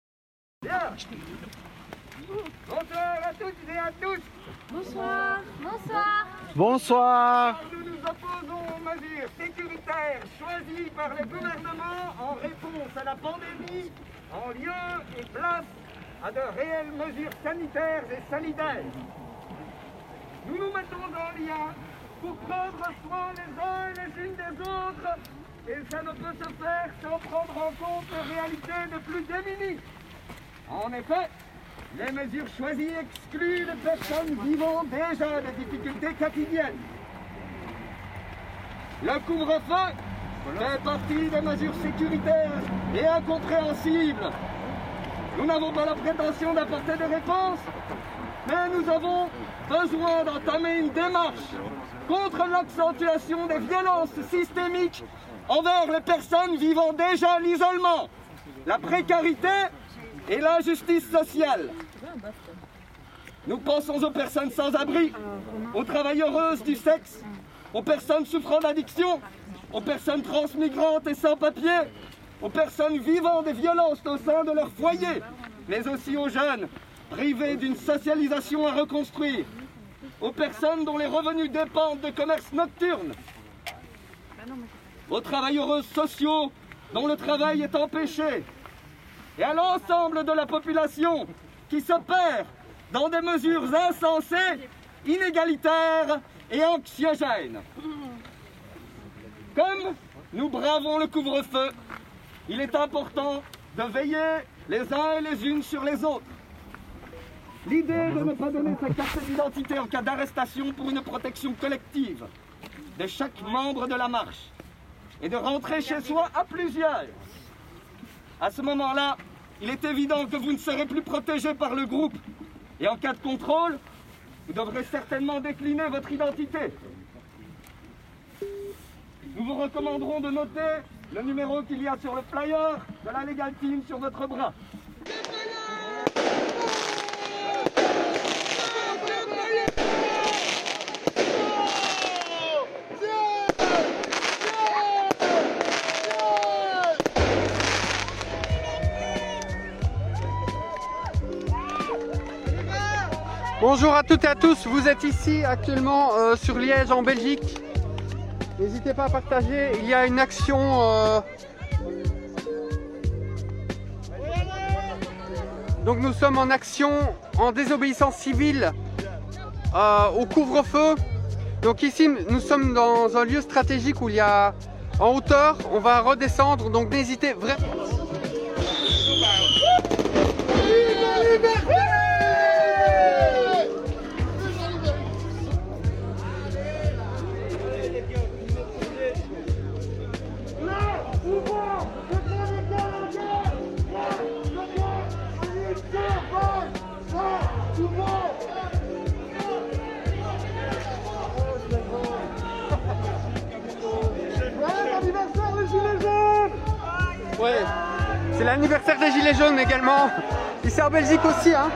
Bonsoir à toutes et à tous. Bonsoir. Bonsoir. Bonsoir. Nous nous opposons aux mesures sécuritaires choisies par le gouvernement en réponse à la pandémie, en lieu et place à de réelles mesures sanitaires et sanitaires. Nous nous mettons en lien pour prendre soin les uns et les unes des autres, et ça ne peut se faire sans prendre en compte les réalités des plus démunis. En effet, les mesures choisies excluent les personnes vivant déjà des difficultés quotidiennes. Le couvre-feu fait partie des mesures sécuritaires et incompréhensibles. Nous n'avons pas la prétention d'apporter des réponses, mais nous avons besoin d'entamer une démarche contre l'accentuation des violences systémiques envers les personnes vivant déjà l'isolement, la précarité et l'injustice sociale. Nous pensons aux personnes sans abri, aux travailleuses du sexe, aux personnes souffrant d'addiction, aux personnes transmigrantes et sans papier, aux personnes vivant des violences au sein de leur foyer, mais aussi aux jeunes privés d'une socialisation à reconstruire, aux personnes dont les revenus dépendent de commerces nocturnes, aux travailleurs sociaux dont le travail est empêché, et à l'ensemble de la population qui se perd dans des mesures insensées, inégalitaires et anxiogènes. Comme nous bravons le couvre-feu, il est important de veiller les uns et les unes sur les autres. L'idée de ne pas donner sa carte d'identité en cas d'arrestation pour une protection collective de chaque membre de la marche et de rentrer chez soi à plusieurs. À ce moment-là, il est évident que vous ne serez plus protégé par le groupe. Et en cas de contrôle, vous devrez certainement décliner votre identité. Nous vous recommanderons de noter le numéro qu'il y a sur le flyer de la Legal Team sur votre bras. Bonjour à toutes et à tous, vous êtes ici actuellement sur Liège en Belgique. N'hésitez pas à partager, il y a une action. Donc nous sommes en action en désobéissance civile au couvre-feu. Donc ici nous sommes dans un lieu stratégique où il y a en hauteur, on va redescendre, donc n'hésitez vraiment. l'anniversaire des Gilets jaunes également. Ici en Belgique aussi, hein.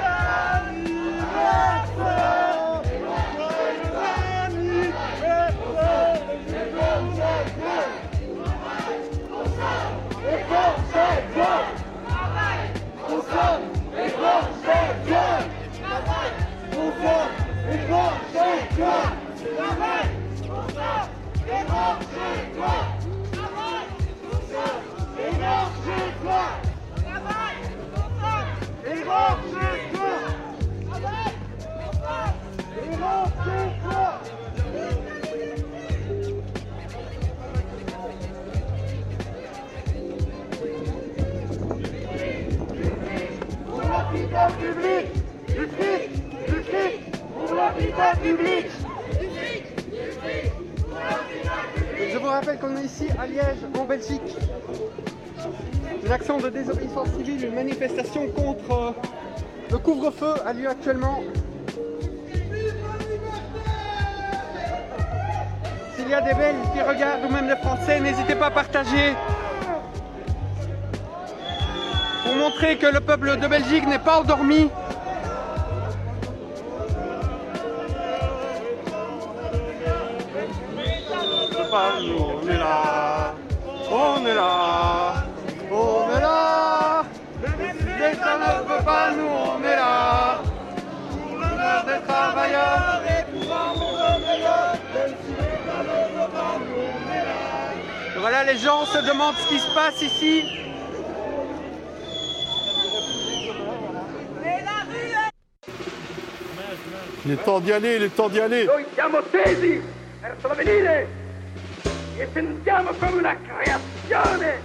Je vous rappelle qu'on est ici à Liège, en Belgique. Une action de désobéissance civile, une manifestation contre le couvre-feu a lieu actuellement. S'il y a des Belges qui regardent ou même des Français, n'hésitez pas à partager. Pour montrer que le peuple de Belgique n'est pas endormi. On est là, on est là, on est là. L'État ne veut pas, nous on est là. Pour l'honneur des travailleurs et pour un monde meilleur. Même si l'État ne veut pas, nous on est là. Voilà, les gens se demandent ce qui se passe ici. Il est temps d'y aller, il est temps d'y aller. Noi siamo tesi verso l'avvenire e sentiamo come una creazione.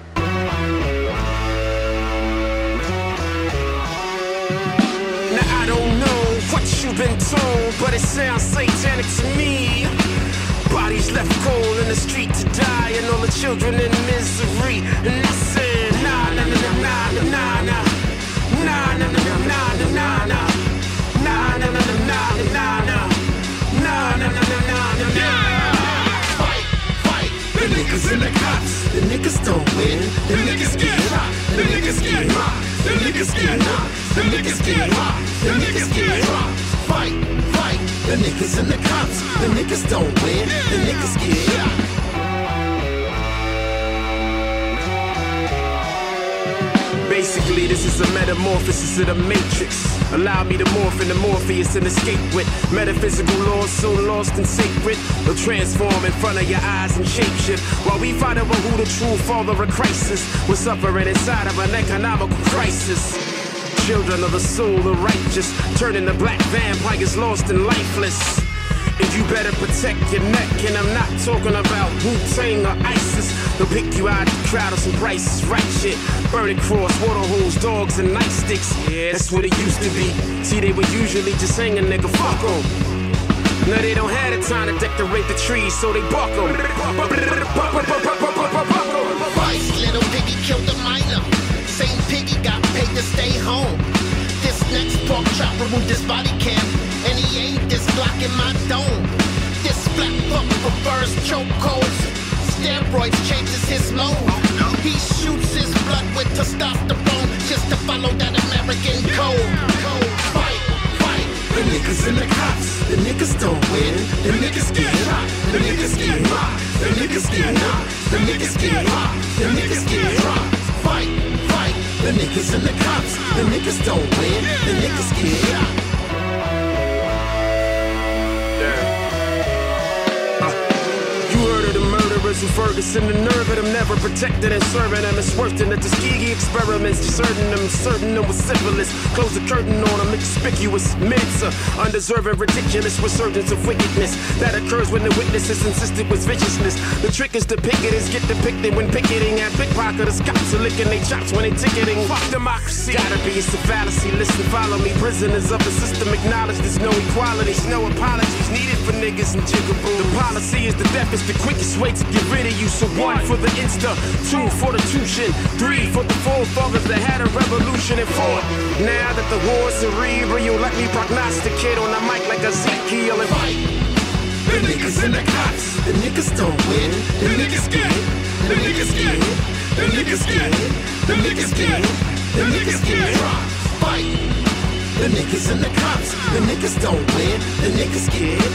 Now I don't know what you've been told, but it sounds satanic to me. Bodies left cold in the street to die, and all the children in misery. And I said, nah, nah, nah, nah, nah, nah, nah. Nah, nah, nah, nah, nah, nah, nah. Nah, nah, nah, nah, nah, nah, nah. Nah, nah, nah, nah, nah, nah. Fight, fight, the niggas and the cops. The niggas don't win, the niggas get shot. The niggas get hot, the niggas get hot. The niggas get hot, the niggas get hot. Fight, fight, the niggas and the cops. The niggas don't win, the niggas get shot. Basically, this is a metamorphosis of the matrix. Allow me to morph into Morpheus and escape with metaphysical laws so lost and sacred. They'll transform in front of your eyes and shapeshift. While we find out who the true father of crisis, we're suffering inside of an economical crisis. Children of the soul, the righteous, turning to black vampires lost and lifeless. And you better protect your neck, and I'm not talking about Wu-Tang or ISIS. They'll pick you out of the crowd of some prices right shit. Burning cross, water holes, dogs, and nightsticks. Yeah, that's what it used to be. See, they would usually just hang a nigga, fuck 'em. Now they don't have the time to decorate the trees, so they buck 'em. Vice, little piggy killed a minor. Same piggy got paid to stay home. This next pork chop removed his body cam, and he ain't this block in my dome. This black fuck prefers chokeholds. Steroids changes his mode. He shoots his blood with testosterone just to follow that American code. Fight, fight, the niggas and the cops. The niggas don't win, the niggas get shot. The niggas get hot, the niggas get hot. The niggas get hot, the niggas get hot. Fight, fight, the niggas and the cops. The niggas don't win, the niggas get shot. And Ferguson, the nerve of them never protected and serving them. It's worse than the Tuskegee experiments, certain them with syphilis. Close the curtain on them, inconspicuous. Mensa, undeserving, ridiculous resurgence of wickedness that occurs when the witnesses insisted was viciousness. The trick is the picketers get depicted when picketing, and pickpocketers cops are licking they chops when they ticketing. Fuck democracy, gotta be, it's a fallacy. Listen, follow me, prisoners of the system acknowledge there's no equality, no apologies needed for niggas and jigaboo. The policy is the death is the quickest way to get rid of you. So 1 for the Insta, 2 for the Tushin, 3 for the forefathers that had a revolution, and 4. Now that the war's cerebral, let me prognosticate on the mic like Ezekiel and fight. The niggas and the cops. The niggas don't win, the niggas get. The niggas get. The niggas scared. The niggas scared. The niggas scared. Fight. The niggas and the cops. The niggas don't win. The niggas scared.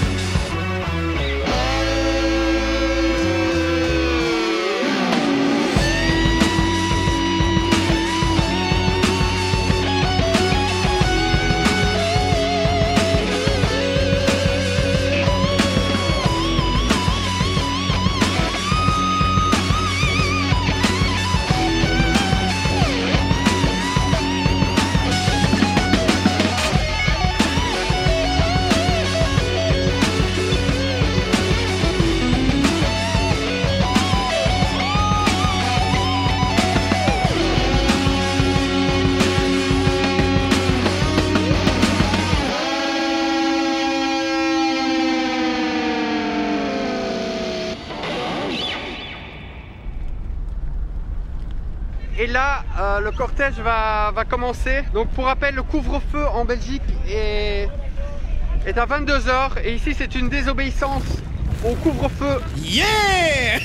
Et là, le cortège va commencer. Donc pour rappel, le couvre-feu en Belgique est à 22 h et ici c'est une désobéissance au couvre-feu. Yeah!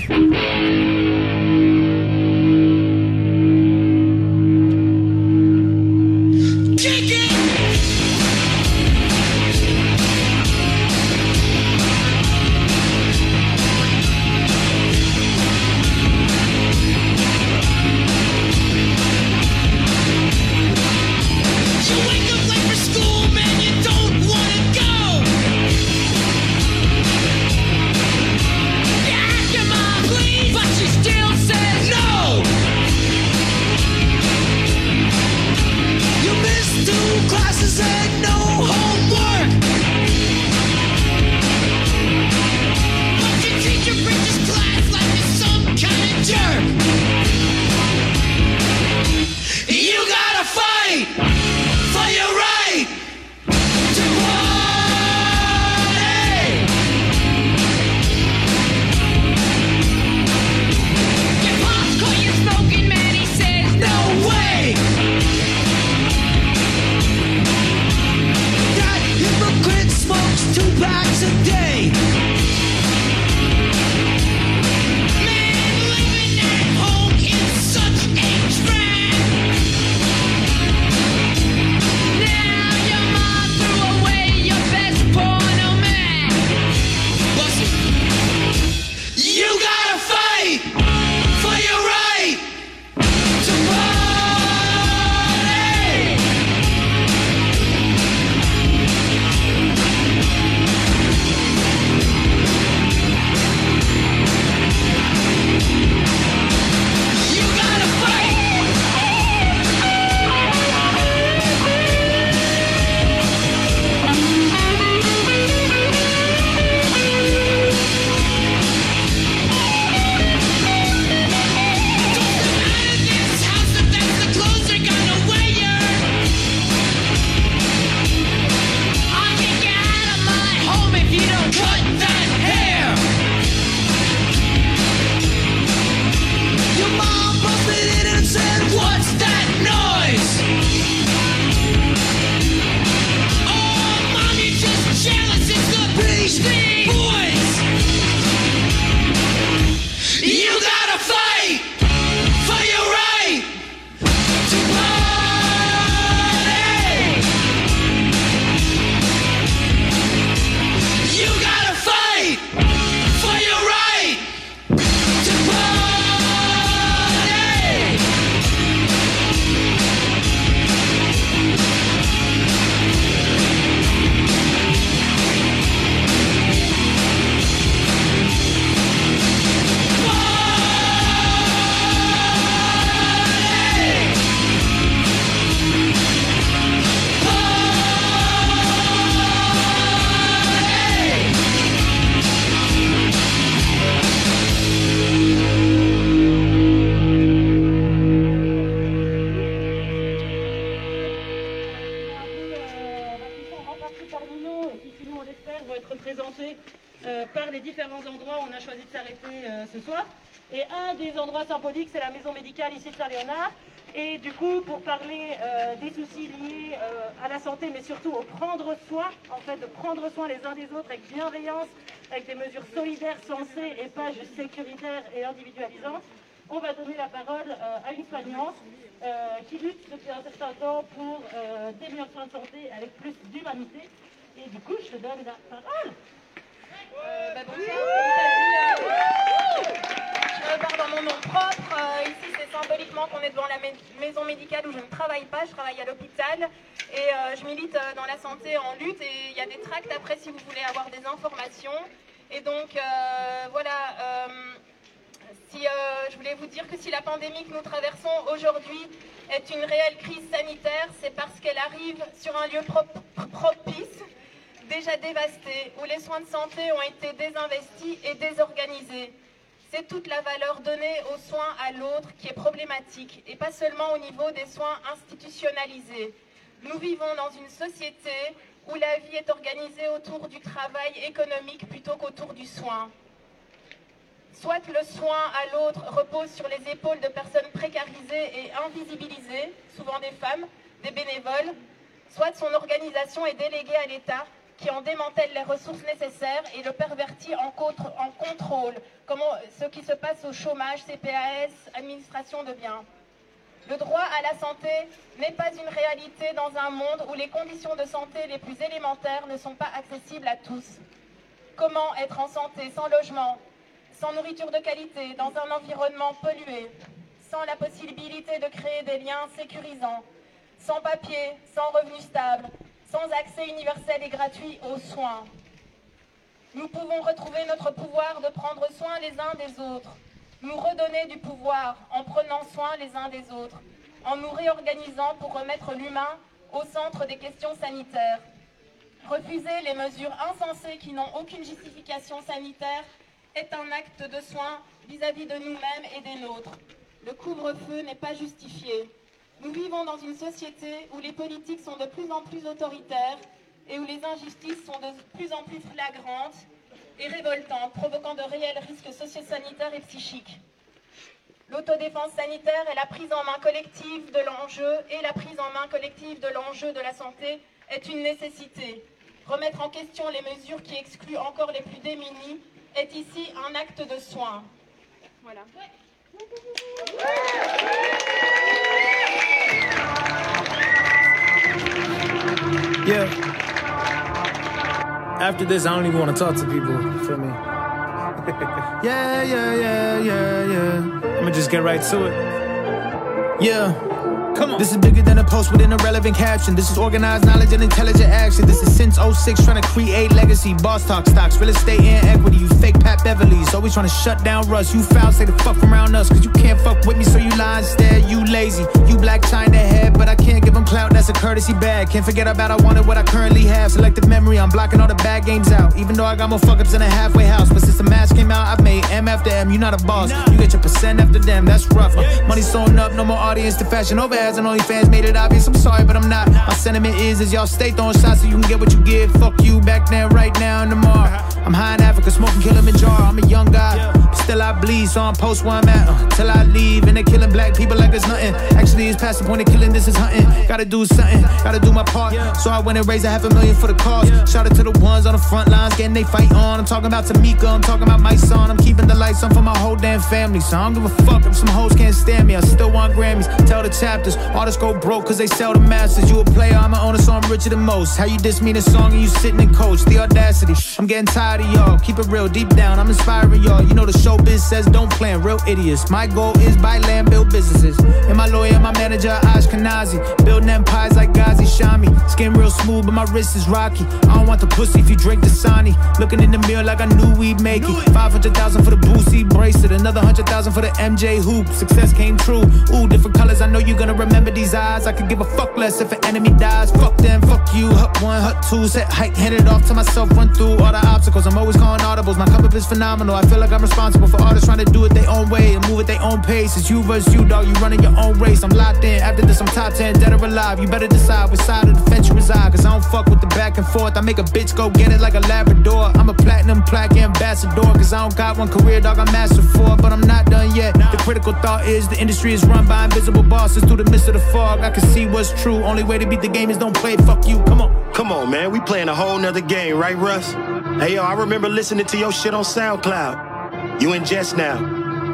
par les différents endroits où on a choisi de s'arrêter ce soir. Et un des endroits symboliques, c'est la maison médicale ici de Saint-Léonard. Et du coup, pour parler des soucis liés à la santé, mais surtout au prendre soin, en fait, de prendre soin les uns des autres avec bienveillance, avec des mesures solidaires, sensées et pas juste sécuritaires et individualisantes, on va donner la parole à une soignante qui lutte depuis un certain temps pour des meilleurs soins de santé avec plus d'humanité. Et du coup, je te donne la parole. Je parle dans mon nom propre. Ici, c'est symboliquement qu'on est devant la maison médicale où je ne travaille pas. Je travaille à l'hôpital et je milite dans la santé en lutte. Et il y a des tracts après si vous voulez avoir des informations. Et donc, voilà. Je voulais vous dire que si la pandémie que nous traversons aujourd'hui est une réelle crise sanitaire, c'est parce qu'elle arrive sur un lieu propice, déjà dévasté, où les soins de santé ont été désinvestis et désorganisés. C'est toute la valeur donnée aux soins à l'autre qui est problématique, et pas seulement au niveau des soins institutionnalisés. Nous vivons dans une société où la vie est organisée autour du travail économique plutôt qu'autour du soin. Soit le soin à l'autre repose sur les épaules de personnes précarisées et invisibilisées, souvent des femmes, des bénévoles, soit son organisation est déléguée à l'État qui en démantèle les ressources nécessaires et le pervertit en contrôle, comme ce qui se passe au chômage, CPAS, administration de biens. Le droit à la santé n'est pas une réalité dans un monde où les conditions de santé les plus élémentaires ne sont pas accessibles à tous. Comment être en santé sans logement, sans nourriture de qualité, dans un environnement pollué, sans la possibilité de créer des liens sécurisants, sans papier, sans revenu stable, sans accès universel et gratuit aux soins. Nous pouvons retrouver notre pouvoir de prendre soin les uns des autres, nous redonner du pouvoir en prenant soin les uns des autres, en nous réorganisant pour remettre l'humain au centre des questions sanitaires. Refuser les mesures insensées qui n'ont aucune justification sanitaire est un acte de soin vis-à-vis de nous-mêmes et des nôtres. Le couvre-feu n'est pas justifié. Nous vivons dans une société où les politiques sont de plus en plus autoritaires et où les injustices sont de plus en plus flagrantes et révoltantes, provoquant de réels risques socio-sanitaires et psychiques. L'autodéfense sanitaire et la prise en main collective de l'enjeu de l'enjeu de la santé est une nécessité. Remettre en question les mesures qui excluent encore les plus démunis est ici un acte de soin. Voilà. Yeah. After this, I don't even want to talk to people. You feel me? Yeah. I'ma just get right to it. Yeah. Come on. This is bigger than a post with an irrelevant caption. This is organized knowledge and intelligent action. This is since 06 trying to create legacy. Boss talk stocks, real estate and equity. You fake Pat Beverly's, always trying to shut down Russ. You foul, stay the fuck from around us. Cause you can't fuck with me, so you lie instead. You lazy, you Black China head. But I can't give them clout, that's a courtesy bag. Can't forget about I wanted what I currently have. Selective memory, I'm blocking all the bad games out. Even though I got more fuck ups in a halfway house. But since the mask came out, I've made M after M. You not a boss, you get your percent after them. That's rough. Money sewn up, no more audience to fashion over ads and OnlyFans made it obvious. I'm sorry, but I'm not. My sentiment is y'all stay throwing shots so you can get what you give. Fuck you back then, right now, and tomorrow. I'm high in Africa, smoking Kilimanjaro. I'm a young guy, but still I bleed, so I'm post where I'm at till I leave. And they're killing black people like it's nothing. Actually, it's past the point of killing, this is hunting. Gotta do something, gotta do my part. So I went and raised $500,000 for the cause. Shout out to the ones on the front lines, getting they fight on. I'm talking about Tamika, I'm talking about my son. I'm keeping the lights on for my whole damn family. So I don't give a fuck if some hoes can't stand me. I still want Grammys, tell the chapters. Artists go broke cause they sell the masters. You a player, I'm an owner, so I'm richer than most. How you diss me in a song and you sitting in coach? The audacity, I'm getting tired of y'all. Keep it real, deep down, I'm inspiring y'all. You know the showbiz says don't plan, real idiots. My goal is buy land, build businesses. And my lawyer, my manager, Ashkenazi. Building empires like Ghazi Shami. Skin real smooth, but my wrist is rocky. I don't want the pussy if you drink Dasani. Looking in the mirror like I knew we'd make it. 500,000 for the Boosie bracelet, another 100,000 for the MJ hoop. Success came true. Ooh, different colors, I know you're gonna remember these eyes. I could give a fuck less if an enemy dies. Fuck them, fuck you. Hut one, hut two, set height, hand it off to myself, run through all the obstacles. I'm always calling audibles. My come up is phenomenal. I feel like I'm responsible for artists trying to do it their own way and move at their own pace. It's you versus you, dog. You running your own race. I'm locked in. After this, I'm top 10, dead or alive. You better decide which side of the fence you reside. Cause I don't fuck with the back and forth. I make a bitch go get it like a Labrador. I'm a platinum plaque ambassador. Cause I don't got one career, dog. I'm master for. But I'm not done yet. The critical thought is the industry is run by invisible bosses. Through the midst of the fog, I can see what's true. Only way to beat the game is don't play it. Fuck you. Come on. Come on, man. We playing a whole nother game, right, Russ? Hey, yo, I remember listening to your shit on SoundCloud. You in Jets now.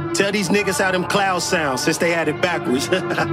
Tell these niggas how them clouds sound since they had it backwards.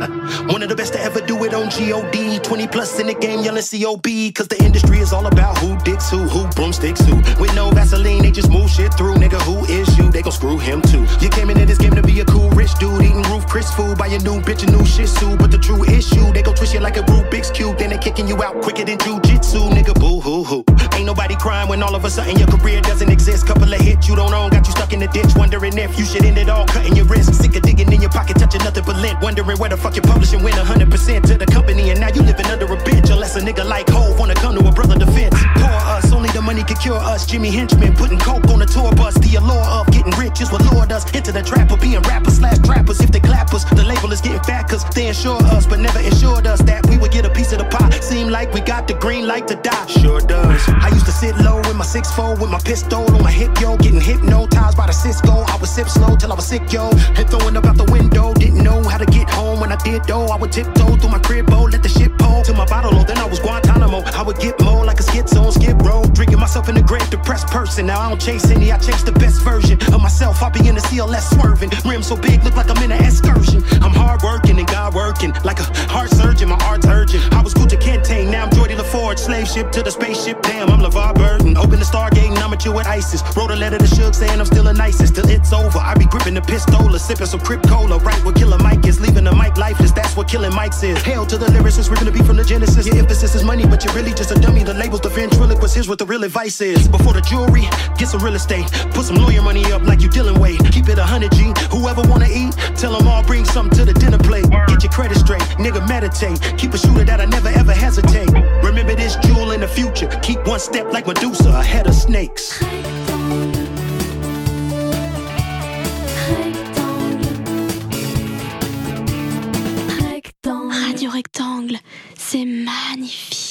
One of the best to ever do it on G.O.D. 20 plus in the game yelling C.O.B. Cause the industry is all about who dicks who broomsticks who. With no Vaseline, they just move shit through. Nigga, who is you? They gon' screw him too. You came into this game to be a cool rich dude, eating roof Chris food, buy a new bitch a new shih tzu. But the true issue, they gon' twist you like a Rubik's Cube, then they kicking you out quicker than jujitsu. Nigga, boo hoo hoo. Ain't nobody crying when all of a sudden your career doesn't exist. Couple of hits you don't own, got you stuck in the ditch, wondering if you should end it all, cutting your wrist. Sick of digging in your pocket, touching nothing but lint, wondering where the fuck you're publishing, win 100% to the company, and now you living under a bitch. Unless a nigga like Hov wanna come to a brother defense. Poor us, only the money can cure us. Jimmy Henchman putting coke on the tour bus. The allure of getting rich is what lured us into the trap of being rappers / trappers. If they clap us, the label is getting fat cause they insure us, but never insured us that we would get a piece of the pie. Seem like we got the green light to die. Sure does. I used to sit low with my 6'4", with my pistol on my hip, yo, getting hypnotized by the Cisco. I would sip slow till I was sick, yo, and throwing up out the window. Didn't know how to get home. When I did though, I would tiptoe through my crib, let the shit pull to my bottle low. Then I was Guantanamo. I would get more like a schizo on Skid Row, drinking myself in a great depressed person. Now I don't chase any, I chase the best version of myself. I be in the CLS swerving, rim so big look like I'm in an excursion. I'm hard working and God working like a heart surgeon. My art's urgent. I was Gucci Kente, now I'm Jordy LaForge. Slave ship to the spaceship, damn I'm LeVar Burton. Open the Stargate and I'm at you with ISIS. Wrote a letter to Suge saying I'm still the nicest. Till it's over, I be gripping the pistola, sipping some Crip Cola. Right where Killer Mike is, leaving the mic lifeless. That's what killing Mike's is. Hail to the lyricists, we're gonna be from the Genesis. Your emphasis is money, but you're really just a dummy. The label's the ventriloquist, here's what the real advice is. Before the jewelry, get some real estate. Put some lawyer money up like you dealing weight. Keep it 100 G. Whoever wanna eat, tell them all bring something to the dinner plate. Get your credit straight, nigga meditate. Keep a shooter that I never ever hesitate. Remember this jewel in the future. Keep one step like Medusa ahead of snakes. Radio Rectangle, c'est magnifique.